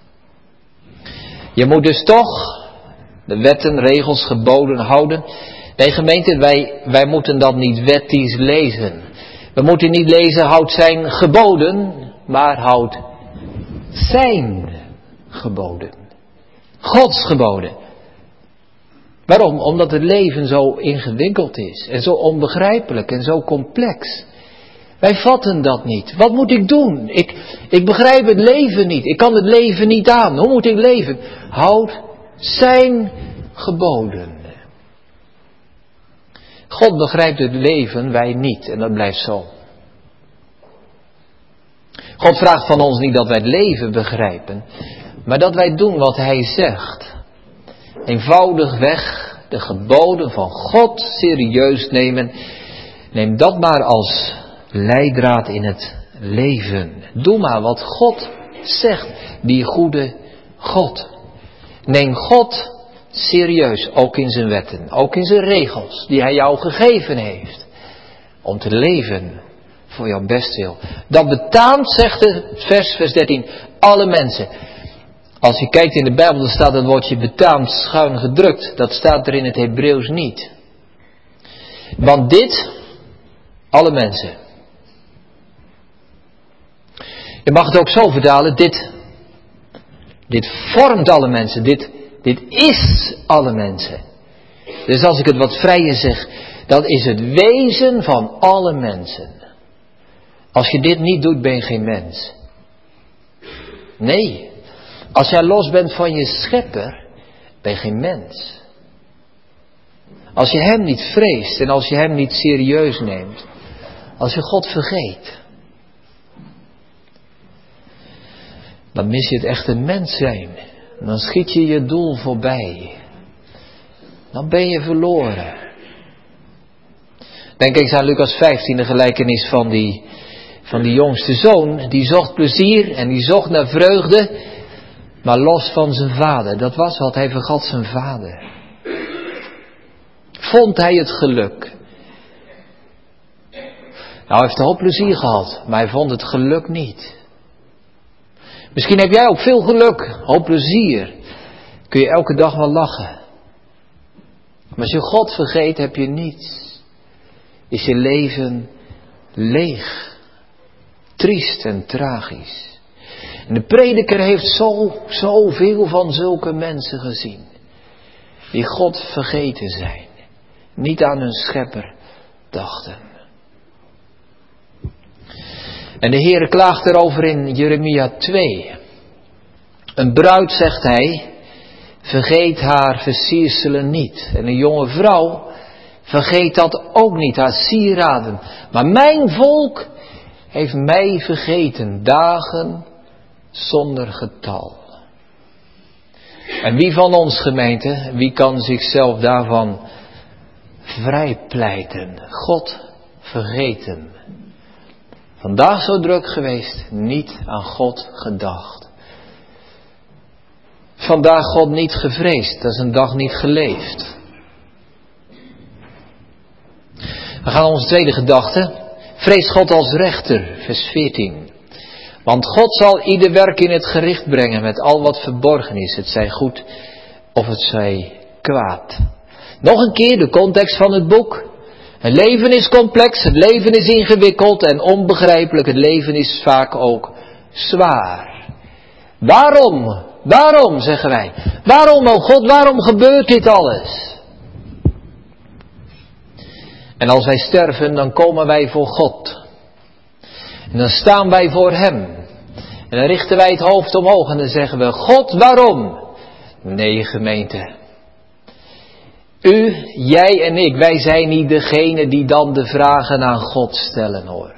Je moet dus toch de wetten, regels, geboden houden. Nee, gemeente, wij moeten dat niet wettisch lezen. We moeten niet lezen, houd zijn geboden, maar houd zijn geboden. Gods geboden. Waarom? Omdat het leven zo ingewikkeld is en zo onbegrijpelijk en zo complex. Wij vatten dat niet. Wat moet ik doen? Ik begrijp het leven niet. Ik kan het leven niet aan. Hoe moet ik leven? Houd zijn geboden. God begrijpt het leven, wij niet. En dat blijft zo. God vraagt van ons niet dat wij het leven begrijpen, maar dat wij doen wat Hij zegt. Eenvoudigweg de geboden van God serieus nemen. Neem dat maar als leidraad in het leven. Doe maar wat God zegt, die goede God. Neem God serieus, ook in zijn wetten, ook in zijn regels die Hij jou gegeven heeft. Om te leven voor jouw bestwil. Dat betaamt, zegt het vers 13, alle mensen. Als je kijkt in de Bijbel, dan staat het woordje betaamt schuin gedrukt. Dat staat er in het Hebreeuws niet. Want dit, alle mensen. Je mag het ook zo vertalen, dit vormt alle mensen, dit is alle mensen. Dus als ik het wat vrijer zeg, dat is het wezen van alle mensen. Als je dit niet doet, ben je geen mens. Nee, als jij los bent van je schepper, ben je geen mens. Als je hem niet vreest en als je hem niet serieus neemt, als je God vergeet, dan mis je het echte mens zijn. Dan schiet je je doel voorbij. Dan ben je verloren. Denk eens aan Lucas 15, de gelijkenis van die jongste zoon. Die zocht plezier en die zocht naar vreugde, maar los van zijn vader. Dat was wat, hij vergat zijn vader. Vond hij het geluk? Nou, hij heeft een hoop plezier gehad, maar hij vond het geluk niet. Misschien heb jij ook veel geluk, hoop plezier. Kun je elke dag wel lachen. Maar als je God vergeet, heb je niets. Is je leven leeg. Triest en tragisch. En de prediker heeft zoveel van zulke mensen gezien. Die God vergeten zijn. Niet aan hun schepper dachten. En de Heere klaagt erover in Jeremia 2. Een bruid, zegt hij, vergeet haar versierselen niet. En een jonge vrouw vergeet dat ook niet, haar sieraden. Maar mijn volk heeft mij vergeten, dagen zonder getal. En wie van ons, gemeente, wie kan zichzelf daarvan vrijpleiten? God vergeten. Vandaag zo druk geweest, niet aan God gedacht. Vandaag God niet gevreesd, dat is een dag niet geleefd. We gaan naar onze tweede gedachte. Vrees God als rechter, vers 14. Want God zal ieder werk in het gericht brengen met al wat verborgen is. Het zij goed of het zij kwaad. Nog een keer de context van het boek. Het leven is complex, het leven is ingewikkeld en onbegrijpelijk. Het leven is vaak ook zwaar. Waarom, zeggen wij. Waarom, oh God, waarom gebeurt dit alles? En als wij sterven, dan komen wij voor God. En dan staan wij voor Hem. En dan richten wij het hoofd omhoog en dan zeggen we, God, waarom? Nee, gemeente. U, jij en ik, wij zijn niet degene die dan de vragen aan God stellen, hoor.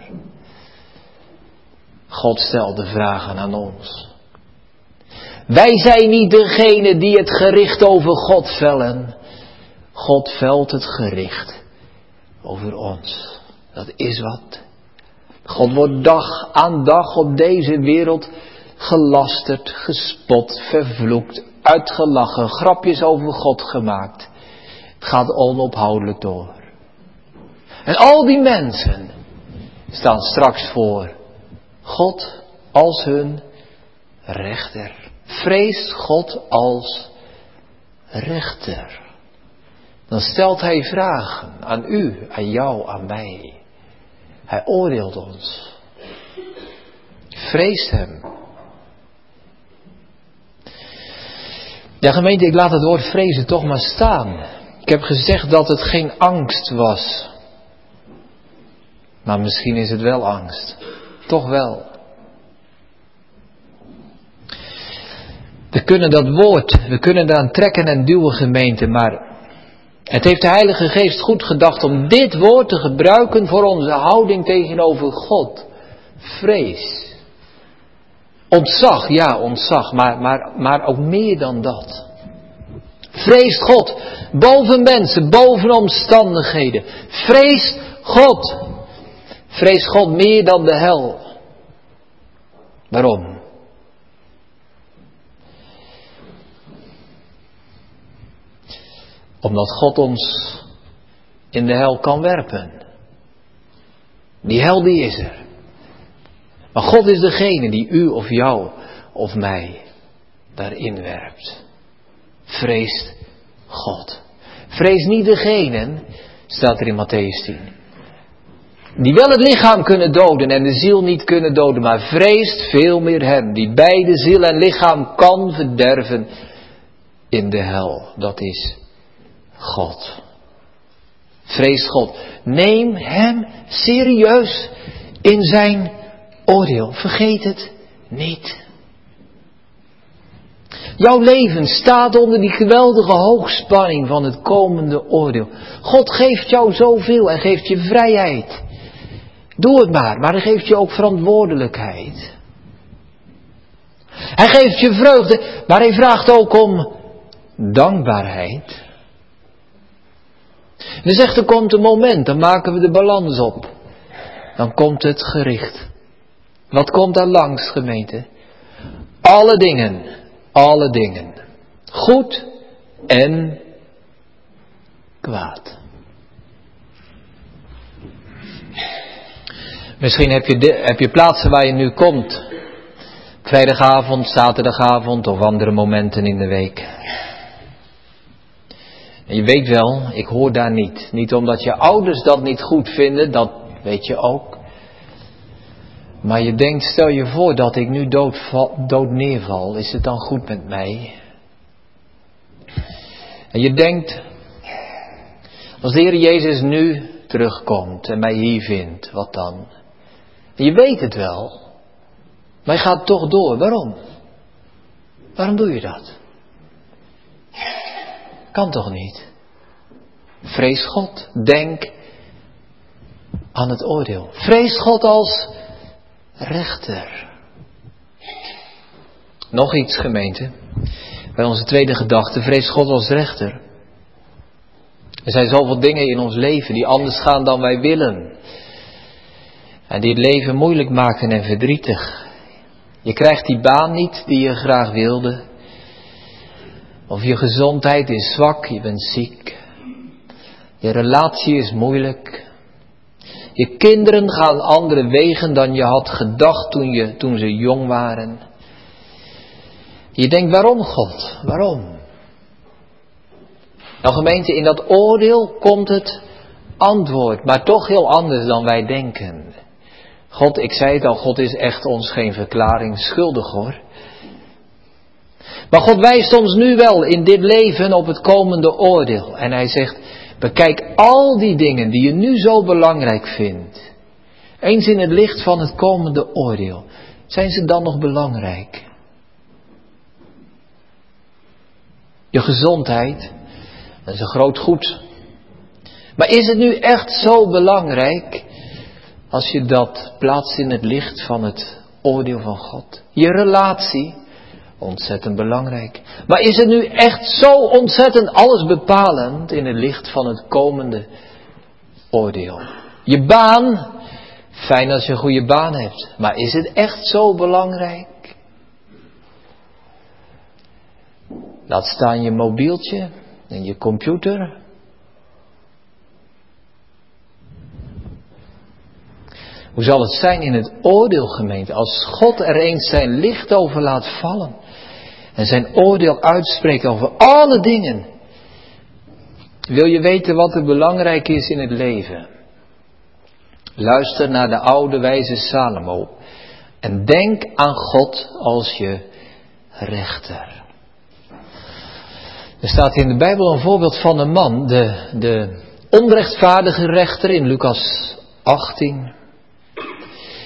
God stelt de vragen aan ons. Wij zijn niet degene die het gericht over God vellen. God velt het gericht over ons. Dat is wat. God wordt dag aan dag op deze wereld gelasterd, gespot, vervloekt, uitgelachen, grapjes over God gemaakt. Het gaat onophoudelijk door. En al die mensen staan straks voor God als hun rechter. Vrees God als rechter. Dan stelt hij vragen aan u, aan jou, aan mij. Hij oordeelt ons. Vrees hem. Ja, gemeente, ik laat het woord vrezen toch maar staan. Ik heb gezegd dat het geen angst was. Maar misschien is het wel angst. Toch wel. We kunnen dat woord, we kunnen daaraan trekken en duwen, gemeente, maar het heeft de Heilige Geest goed gedacht om dit woord te gebruiken voor onze houding tegenover God. Vrees. Ontzag, ja, ontzag, maar ook meer dan dat. Vrees God, boven mensen, boven omstandigheden. Vrees God. Vrees God meer dan de hel. Waarom? Omdat God ons in de hel kan werpen. Die hel die is er. Maar God is degene die u of jou of mij daarin werpt. Vrees God. Vrees niet degene, staat er in Mattheüs 10, die wel het lichaam kunnen doden en de ziel niet kunnen doden, maar vreest veel meer hem, die beide ziel en lichaam kan verderven in de hel. Dat is God. Vrees God. Neem hem serieus in zijn oordeel. Vergeet het niet. Jouw leven staat onder die geweldige hoogspanning van het komende oordeel. God geeft jou zoveel en geeft je vrijheid. Doe het maar hij geeft je ook verantwoordelijkheid. Hij geeft je vreugde, maar hij vraagt ook om dankbaarheid. Dan zegt er komt een moment, dan maken we de balans op. Dan komt het gericht. Wat komt daar langs, gemeente? Alle dingen. Goed en kwaad. Misschien heb je plaatsen waar je nu komt. Vrijdagavond, zaterdagavond of andere momenten in de week. En je weet wel, ik hoor daar niet. Niet omdat je ouders dat niet goed vinden, dat weet je ook. Maar je denkt, stel je voor dat ik nu dood neerval, is het dan goed met mij? En je denkt, als de Heer Jezus nu terugkomt en mij hier vindt, wat dan? En je weet het wel, maar je gaat toch door. Waarom? Waarom doe je dat? Kan toch niet? Vrees God. Denk aan het oordeel. Vrees God als rechter. Nog iets, gemeente. Bij onze tweede gedachte. Vrees God als rechter. Er zijn zoveel dingen in ons leven die anders gaan dan wij willen. En die het leven moeilijk maken en verdrietig. Je krijgt die baan niet die je graag wilde. Of je gezondheid is zwak, je bent ziek. Je relatie is moeilijk. Je kinderen gaan andere wegen dan je had gedacht toen ze jong waren. Je denkt, waarom God? Waarom? Nou gemeente, in dat oordeel komt het antwoord, maar toch heel anders dan wij denken. God, ik zei het al, God is echt ons geen verklaring schuldig hoor. Maar God wijst ons nu wel in dit leven op het komende oordeel. En hij zegt, bekijk al die dingen die je nu zo belangrijk vindt. Eens in het licht van het komende oordeel. Zijn ze dan nog belangrijk? Je gezondheid, dat is een groot goed. Maar is het nu echt zo belangrijk als je dat plaatst in het licht van het oordeel van God? Je relatie, ontzettend belangrijk. Maar is het nu echt zo ontzettend allesbepalend in het licht van het komende oordeel? Je baan, fijn als je een goede baan hebt. Maar is het echt zo belangrijk? Laat staan je mobieltje en je computer. Hoe zal het zijn in het oordeel, gemeente, als God er eens zijn licht over laat vallen en zijn oordeel uitspreekt over alle dingen? Wil je weten wat er belangrijk is in het leven? Luister naar de oude wijze Salomo en denk aan God als je rechter. Er staat in de Bijbel een voorbeeld van een man, de onrechtvaardige rechter in Lucas 18.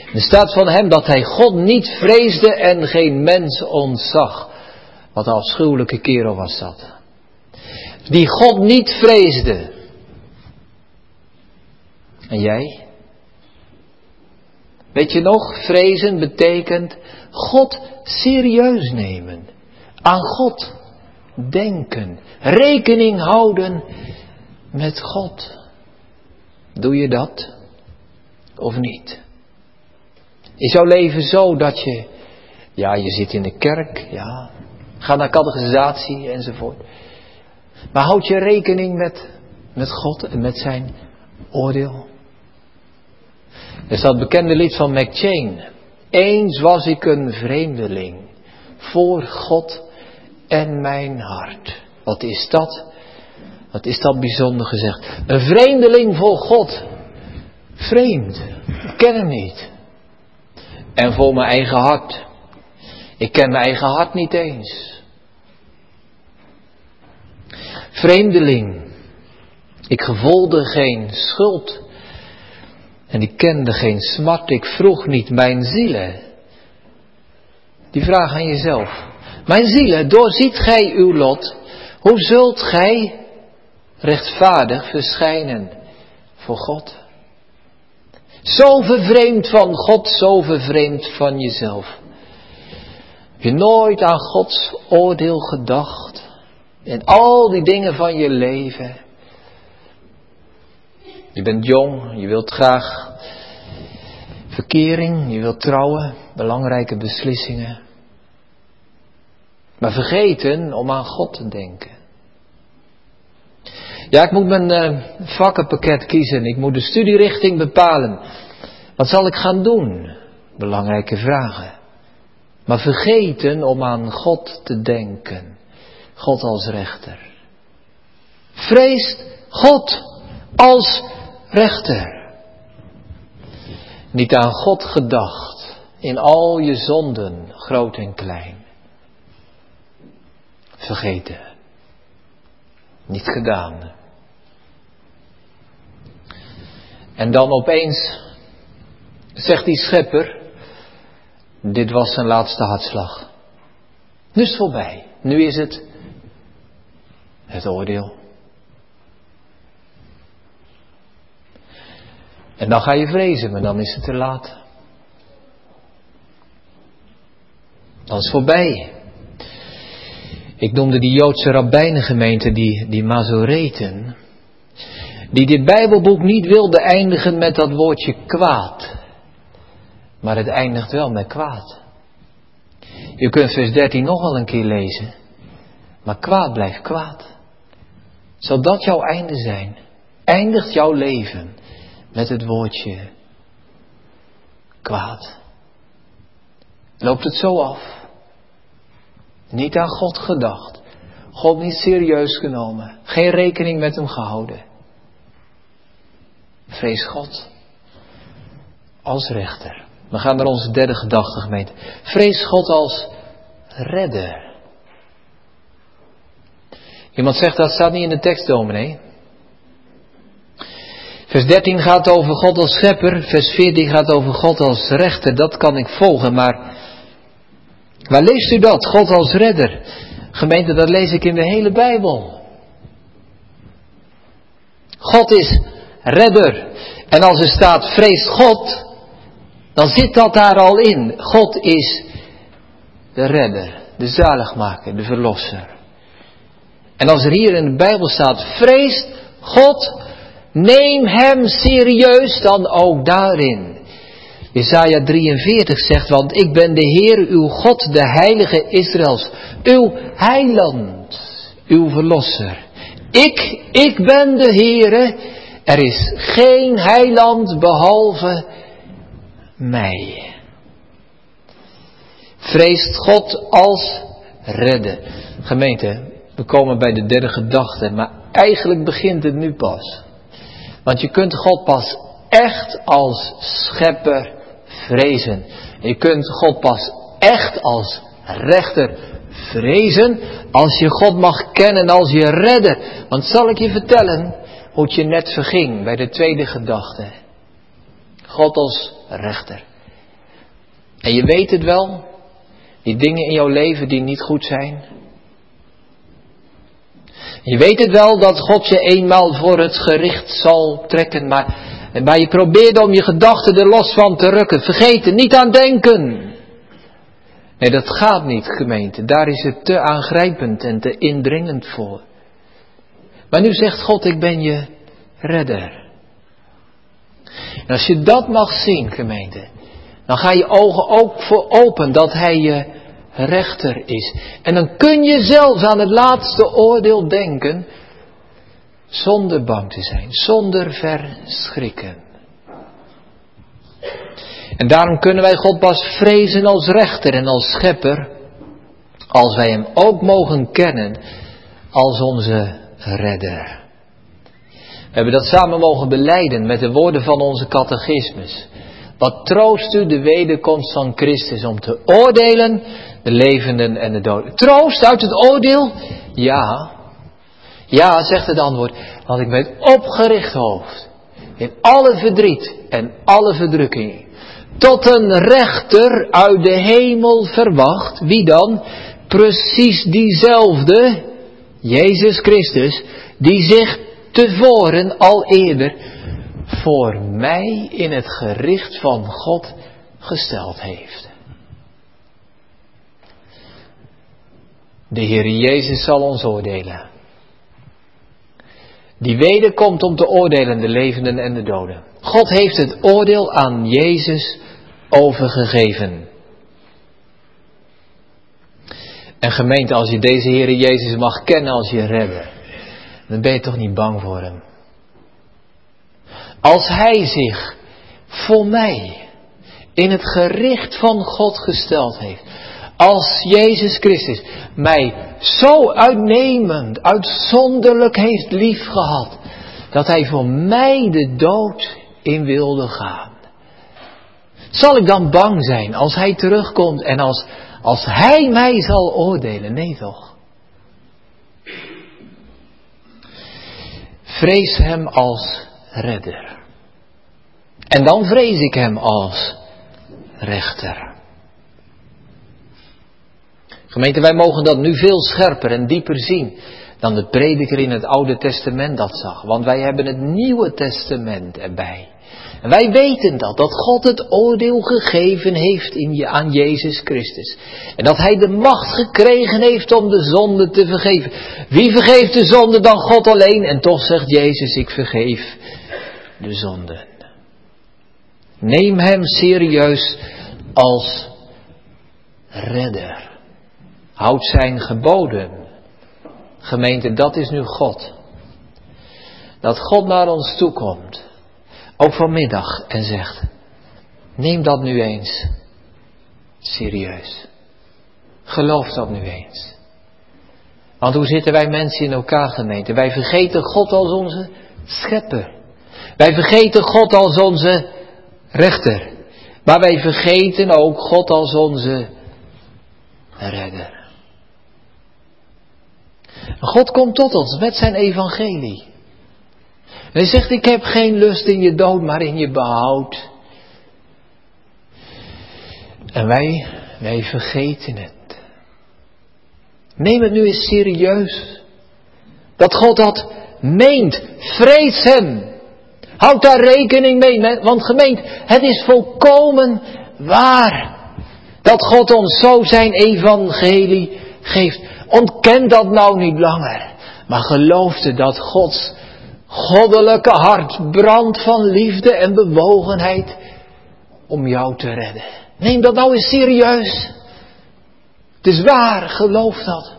Er staat van hem dat hij God niet vreesde en geen mens ontzag. Wat een afschuwelijke kerel was dat. Die God niet vreesde. En jij? Weet je nog, vrezen betekent God serieus nemen. Aan God denken. Rekening houden met God. Doe je dat? Of niet? Is jouw leven zo dat je zit in de kerk, ga naar catechisatie enzovoort. Maar houd je rekening met God en met zijn oordeel? Er staat het bekende lied van McChain. Eens was ik een vreemdeling voor God en mijn hart. Wat is dat? Wat is dat bijzonder gezegd? Een vreemdeling voor God. Vreemd. Ik ken hem niet. En voor mijn eigen hart. Ik ken mijn eigen hart niet eens. Vreemdeling. Ik gevoelde geen schuld. En ik kende geen smart. Ik vroeg niet mijn zielen. Die vraag aan jezelf. Mijn zielen, doorziet gij uw lot. Hoe zult gij rechtvaardig verschijnen voor God? Zo vervreemd van God, zo vervreemd van jezelf. Heb je nooit aan Gods oordeel gedacht? In al die dingen van je leven. Je bent jong, je wilt graag verkering, je wilt trouwen, belangrijke beslissingen. Maar vergeten om aan God te denken. Ja, ik moet mijn vakkenpakket kiezen, ik moet de studierichting bepalen. Wat zal ik gaan doen? Belangrijke vragen. Maar vergeten om aan God te denken. God als rechter. Vreest God als rechter. Niet aan God gedacht. In al je zonden, groot en klein. Vergeten. Niet gedaan. En dan opeens zegt die schepper, dit was zijn laatste hartslag. Nu is het voorbij. Nu is het oordeel. En dan ga je vrezen, maar dan is het te laat. Dan is het voorbij. Ik noemde die Joodse rabbijnengemeente, die Mazoreten, die dit Bijbelboek niet wilde eindigen met dat woordje kwaad. Maar het eindigt wel met kwaad. Je kunt vers 13 nog wel een keer lezen. Maar kwaad blijft kwaad. Zal dat jouw einde zijn? Eindigt jouw leven met het woordje kwaad? Loopt het zo af? Niet aan God gedacht. God niet serieus genomen. Geen rekening met hem gehouden. Vrees God als rechter. We gaan naar onze derde gedachte, gemeente. Vrees God als redder. Iemand zegt dat staat niet in de tekst, dominee. Vers 13 gaat over God als schepper. Vers 14 gaat over God als rechter. Dat kan ik volgen, maar waar leest u dat? God als redder. Gemeente, dat lees ik in de hele Bijbel. God is redder. En als er staat vrees God, dan zit dat daar al in. God is de redder, de zaligmaker, de verlosser. En als er hier in de Bijbel staat, vrees God, neem hem serieus dan ook daarin. Jesaja 43 zegt, want ik ben de Heer, uw God, de Heilige Israëls, uw heiland, uw verlosser. Ik ben de Heere, er is geen heiland behalve mij. Vreest God als redder. Gemeente, we komen bij de derde gedachte, maar eigenlijk begint het nu pas. Want je kunt God pas echt als schepper vrezen. Je kunt God pas echt als rechter vrezen als je God mag kennen als je redder. Want zal ik je vertellen hoe het je net verging bij de tweede gedachte. God als rechter. En je weet het wel. Die dingen in jouw leven die niet goed zijn. Je weet het wel dat God je eenmaal voor het gericht zal trekken. Maar je probeert om je gedachten er los van te rukken. Vergeet er niet aan denken. Nee, dat gaat niet, gemeente. Daar is het te aangrijpend en te indringend voor. Maar nu zegt God, ik ben je redder. En als je dat mag zien, gemeente, dan ga je ogen ook voor open dat Hij je rechter is. En dan kun je zelfs aan het laatste oordeel denken, zonder bang te zijn, zonder verschrikken. En daarom kunnen wij God pas vrezen als rechter en als schepper, als wij Hem ook mogen kennen als onze redder. We hebben dat samen mogen belijden met de woorden van onze catechismus. Wat troost u de wederkomst van Christus om te oordelen de levenden en de doden. Troost uit het oordeel? Ja. Ja, zegt het antwoord. Want ik met opgericht hoofd in alle verdriet en alle verdrukking tot een rechter uit de hemel verwacht. Wie dan? Precies diezelfde, Jezus Christus, die zich tevoren al eerder voor mij in het gericht van God gesteld heeft. De Heer Jezus zal ons oordelen. Die wederkomt om te oordelen de levenden en de doden. God heeft het oordeel aan Jezus overgegeven. En gemeente, als je deze Heer Jezus mag kennen als je redder, dan ben je toch niet bang voor Hem. Als Hij zich voor mij in het gericht van God gesteld heeft. Als Jezus Christus mij zo uitnemend, uitzonderlijk heeft lief gehad. Dat Hij voor mij de dood in wilde gaan. Zal ik dan bang zijn als Hij terugkomt en als Hij mij zal oordelen? Nee toch. Vrees Hem als redder. En dan vrees ik Hem als rechter. Gemeente, wij mogen dat nu veel scherper en dieper zien dan de prediker in het Oude Testament dat zag. Want wij hebben het Nieuwe Testament erbij. En wij weten dat God het oordeel gegeven heeft aan Jezus Christus. En dat Hij de macht gekregen heeft om de zonde te vergeven. Wie vergeeft de zonde dan God alleen? En toch zegt Jezus, ik vergeef de zonden. Neem Hem serieus als redder. Houd Zijn geboden. Gemeente, dat is nu God. Dat God naar ons toe komt. Ook vanmiddag en zegt. Neem dat nu eens. Serieus. Geloof dat nu eens. Want hoe zitten wij mensen in elkaar, gemeente? Wij vergeten God als onze schepper. Wij vergeten God als onze rechter. Maar wij vergeten ook God als onze redder. God komt tot ons met zijn evangelie. Hij zegt, ik heb geen lust in je dood, maar in je behoud. En wij vergeten het. Neem het nu eens serieus. Dat God dat meent. Vrees Hem. Houd daar rekening mee. Want gemeente, het is volkomen waar. Dat God ons zo zijn evangelie geeft. Ontken dat nou niet langer. Maar geloofde dat Gods goddelijke hart brandt van liefde en bewogenheid om jou te redden. Neem dat nou eens serieus. Het is waar, geloof dat.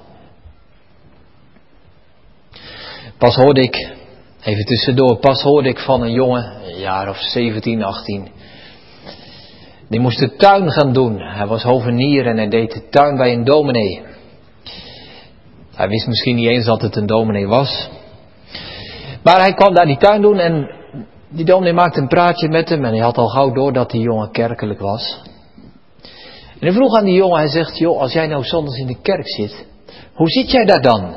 Pas hoorde ik, even tussendoor, van een jongen, een jaar of 17, 18. Die moest de tuin gaan doen. Hij was hovenier en hij deed de tuin bij een dominee. Hij wist misschien niet eens dat het een dominee was. Maar hij kwam daar die tuin doen en die dominee maakte een praatje met hem. En hij had al gauw door dat die jongen kerkelijk was. En hij vroeg aan die jongen, hij zegt, joh, als jij nou zondags in de kerk zit, hoe zit jij daar dan?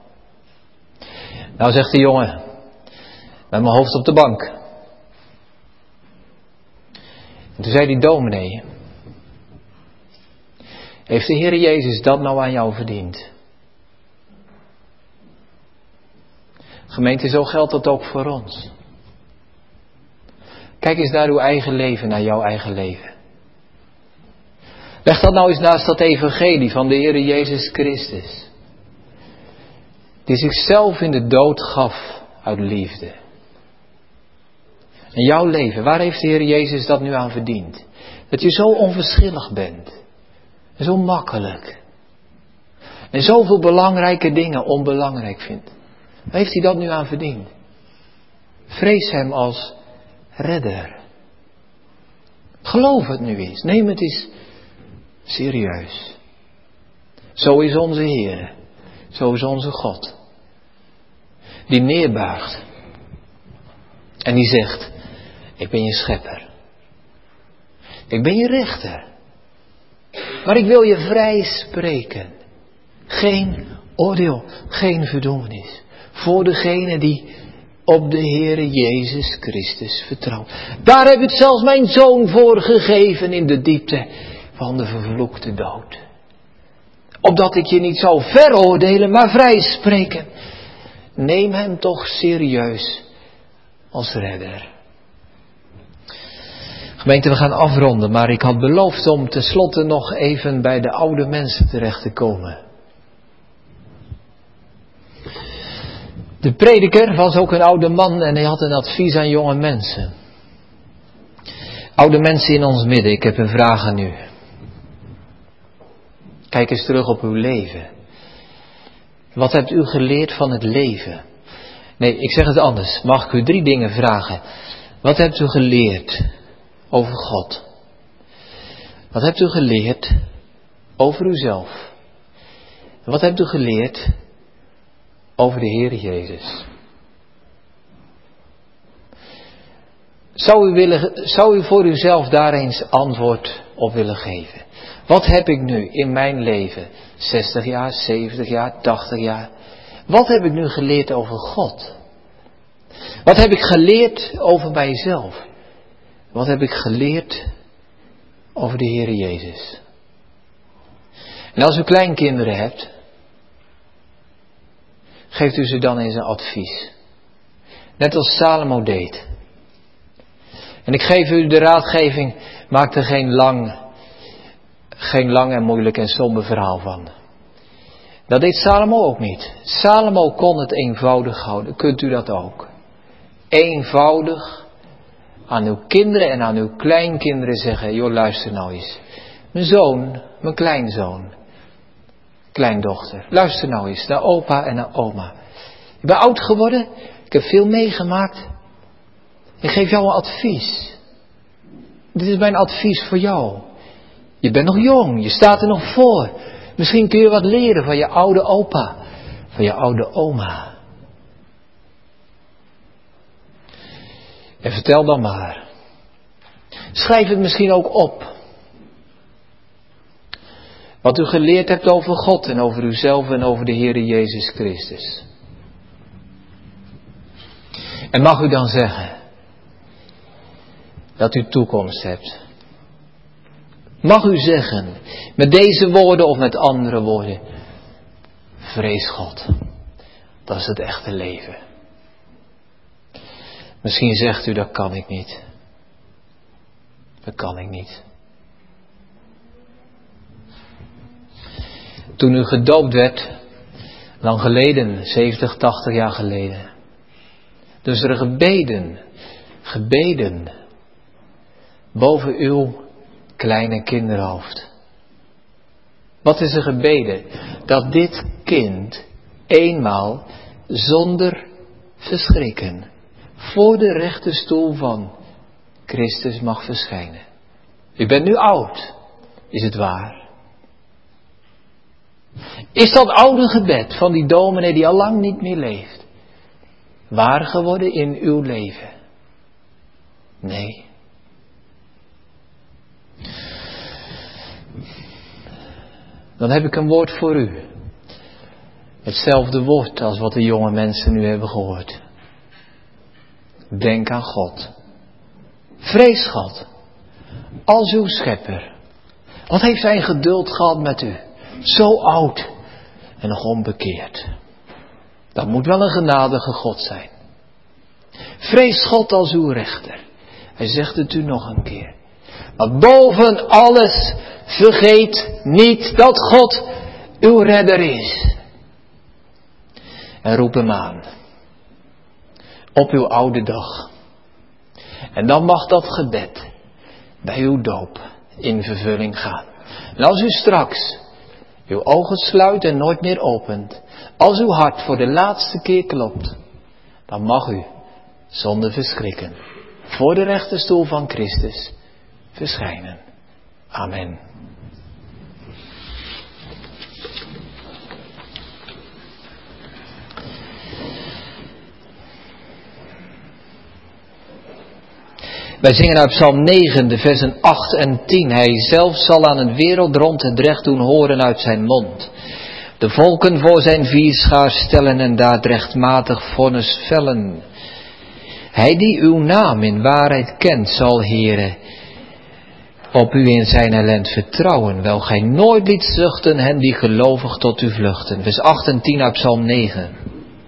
Nou, zegt de jongen, met mijn hoofd op de bank. En toen zei die dominee, Heeft de Heer Jezus dat nou aan jou verdiend? Gemeente, zo geldt dat ook voor ons. Kijk eens naar uw eigen leven, naar jouw eigen leven. Leg dat nou eens naast dat evangelie van de Heer Jezus Christus. Die zichzelf in de dood gaf uit liefde. En jouw leven, waar heeft de Heer Jezus dat nu aan verdiend? Dat je zo onverschillig bent. En zo makkelijk. En zoveel belangrijke dingen onbelangrijk vindt. Waar heeft hij dat nu aan verdiend? Vrees hem als redder. Geloof het nu eens. Neem het eens serieus. Zo is onze Heer. Zo is onze God. Die neerbuigt. En die zegt, ik ben je schepper. Ik ben je rechter. Maar ik wil je vrij spreken. Geen oordeel, geen verdoemenis. Voor degene die op de Heere Jezus Christus vertrouwt. Daar heb ik zelfs mijn zoon voor gegeven in de diepte van de vervloekte dood. Opdat ik je niet zou veroordelen, maar vrij spreken. Neem hem toch serieus als redder. Gemeente, we gaan afronden, maar ik had beloofd om tenslotte nog even bij de oude mensen terecht te komen. De prediker was ook een oude man en hij had een advies aan jonge mensen. Oude mensen in ons midden, ik heb een vraag aan u. Kijk eens terug op uw leven. Wat hebt u geleerd van het leven? Nee, ik zeg het anders. Mag ik u 3 dingen vragen? Wat hebt u geleerd over God? Wat hebt u geleerd over uzelf? Wat hebt u geleerd over de Heer Jezus? Zou u voor uzelf daar eens antwoord op willen geven? Wat heb ik nu in mijn leven? 60 jaar, 70 jaar, 80 jaar. Wat heb ik nu geleerd over God? Wat heb ik geleerd over mijzelf? Wat heb ik geleerd over de Heer Jezus? En als u kleinkinderen hebt, geeft u ze dan eens een advies. Net als Salomo deed. En ik geef u de raadgeving, maak er geen lang en moeilijk en somber verhaal van. Dat deed Salomo ook niet. Salomo kon het eenvoudig houden. Kunt u dat ook? Eenvoudig aan uw kinderen en aan uw kleinkinderen zeggen, joh, luister nou eens. Mijn zoon, mijn kleinzoon, kleindochter, luister nou eens naar opa en naar oma. Ik ben oud geworden, ik heb veel meegemaakt. Ik geef jou een advies. Dit is mijn advies voor jou. Je bent nog jong, je staat er nog voor. Misschien kun je wat leren van je oude opa, van je oude oma. En vertel dan maar. Schrijf het misschien ook op. Wat u geleerd hebt over God en over uzelf en over de Heere Jezus Christus. En mag u dan zeggen dat u toekomst hebt. Mag u zeggen, met deze woorden of met andere woorden, vrees God. Dat is het echte leven. Misschien zegt u, dat kan ik niet. Dat kan ik niet. Toen u gedoopt werd, lang geleden, 70, 80 jaar geleden. Dus er gebeden, boven uw kleine kinderhoofd. Wat is er gebeden? Dat dit kind eenmaal zonder verschrikken voor de rechterstoel van Christus mag verschijnen. U bent nu oud, is het waar? Is dat oude gebed van die dominee die al lang niet meer leeft, waar geworden in uw leven? Nee. Dan heb ik een woord voor u. Hetzelfde woord als wat de jonge mensen nu hebben gehoord. Denk aan God. Vrees God. Als uw schepper. Wat heeft hij geduld gehad met u? Zo oud en nog onbekeerd. Dat moet wel een genadige God zijn. Vrees God als uw rechter. Hij zegt het u nog een keer. Maar boven alles vergeet niet dat God uw redder is. En roep hem aan. Op uw oude dag. En dan mag dat gebed bij uw doop in vervulling gaan. En als u straks uw ogen sluit en nooit meer opent. Als uw hart voor de laatste keer klopt. Dan mag u zonder verschrikken voor de rechterstoel van Christus verschijnen. Amen. Wij zingen uit Psalm 9, de versen 8 en 10. Hij zelf zal aan een wereldrond het recht doen horen uit zijn mond. De volken voor zijn vierschaar stellen en daar het rechtmatig vonnis vellen. Hij die uw naam in waarheid kent, zal, Heere, op u in zijn ellend vertrouwen. Wel gij nooit liet zuchten hen die gelovig tot u vluchten. Vers 8 en 10 uit Psalm 9.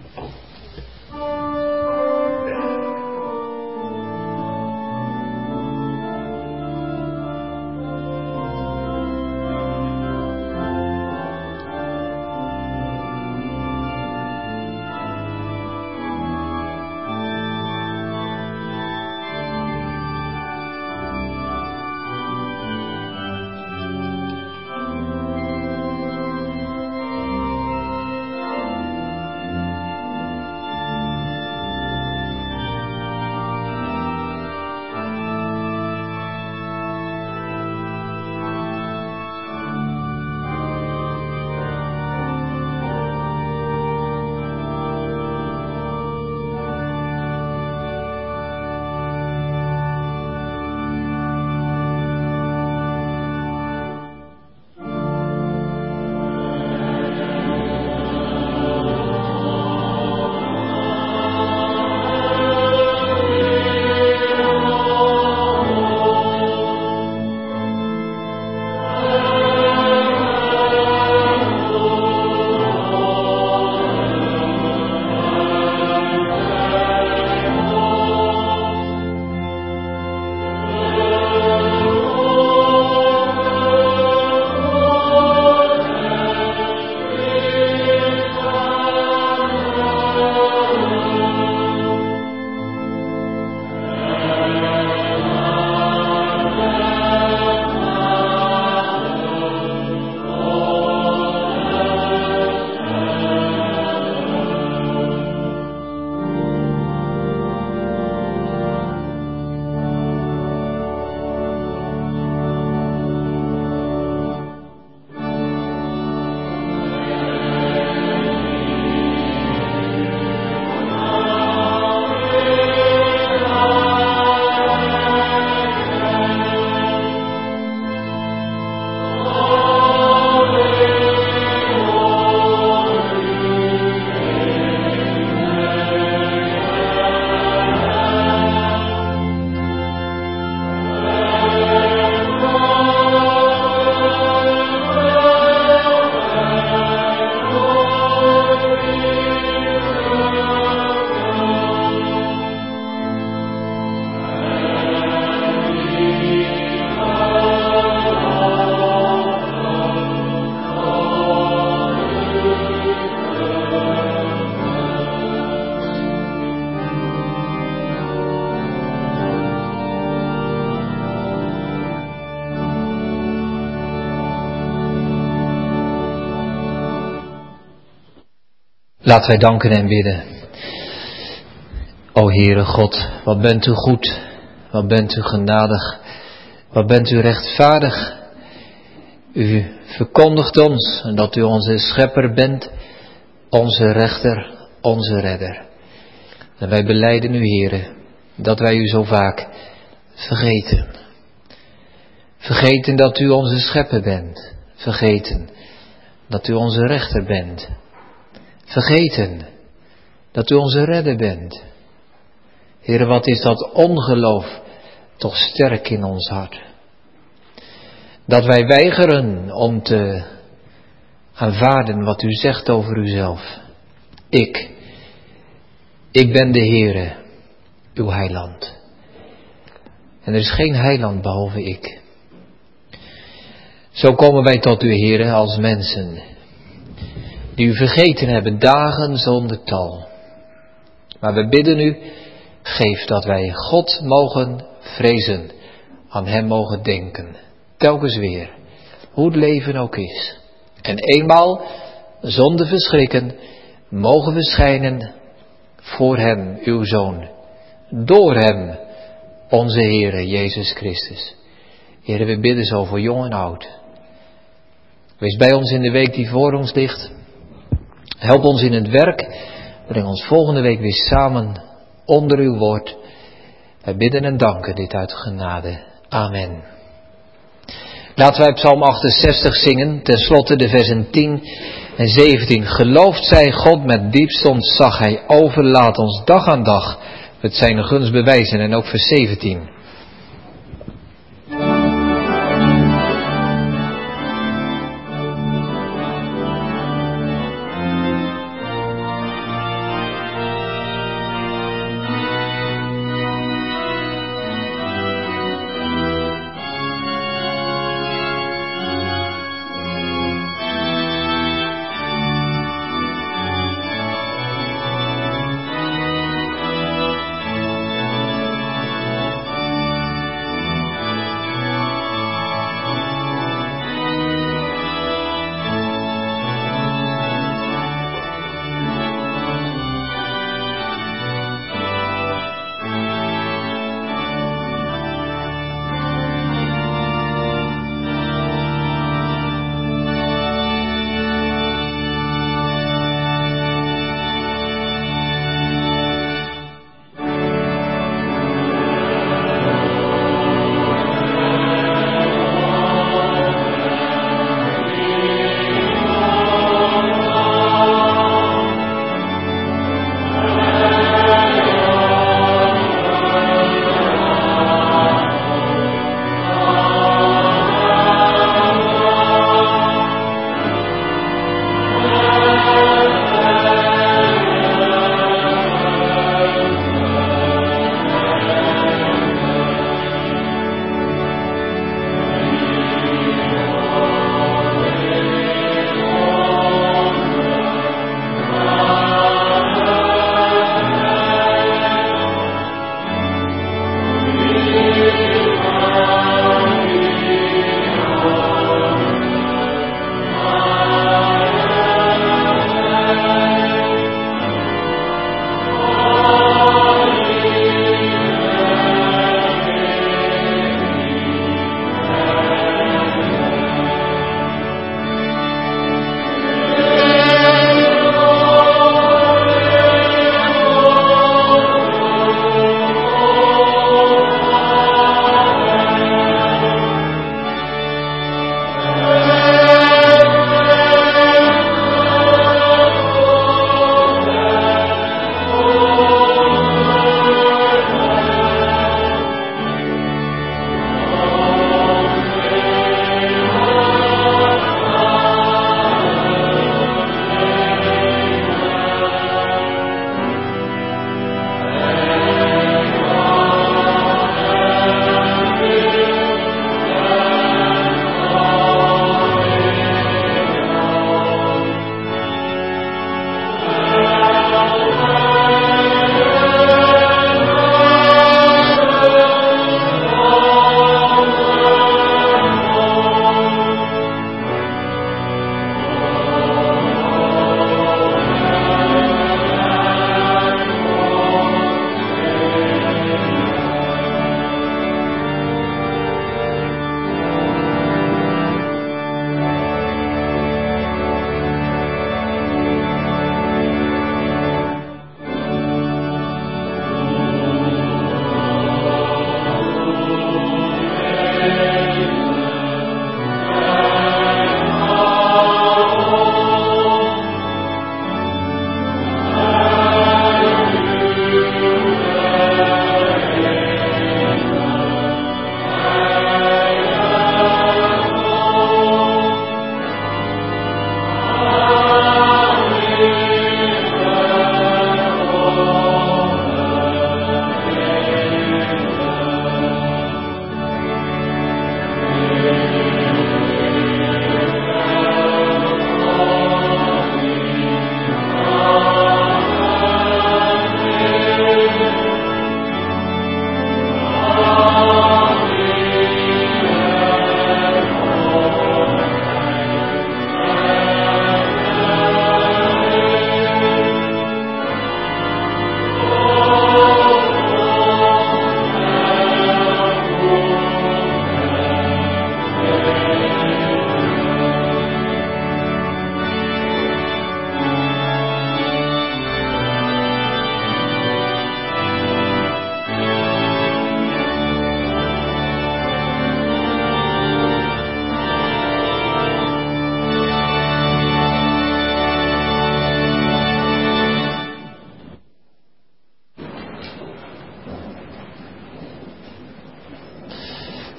Laten wij danken en bidden. O Heere God, wat bent u goed, wat bent u genadig, wat bent u rechtvaardig. U verkondigt ons dat u onze schepper bent, onze rechter, onze redder. En wij belijden u, Heere, dat wij u zo vaak vergeten. Vergeten dat u onze schepper bent. Vergeten dat u onze rechter bent. Vergeten dat u onze redder bent. Heere, wat is dat ongeloof toch sterk in ons hart. Dat wij weigeren om te aanvaarden wat u zegt over uzelf. Ik ben de Heere, uw heiland. En er is geen heiland behalve ik. Zo komen wij tot u, Heere, als mensen die u vergeten hebben, dagen zonder tal. Maar we bidden u, geef dat wij God mogen vrezen, aan hem mogen denken, telkens weer, hoe het leven ook is. En eenmaal, zonder verschrikken, mogen we schijnen voor hem, uw Zoon, door hem, onze Heere Jezus Christus. Heere, we bidden zo voor jong en oud. Wees bij ons in de week die voor ons ligt. Help ons in het werk. Breng ons volgende week weer samen onder uw woord. Wij bidden en danken dit uit genade. Amen. Laten wij Psalm 68 zingen, ten slotte de versen 10 en 17. Geloofd zij God, met diepst ontzag hij overlaat ons dag aan dag het zijn gunst bewijzen. En ook vers 17.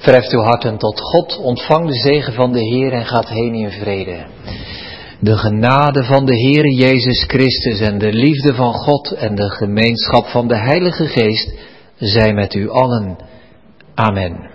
Verheft uw harten tot God, ontvang de zegen van de Heer en gaat heen in vrede. De genade van de Heere Jezus Christus en de liefde van God en de gemeenschap van de Heilige Geest zij met u allen. Amen.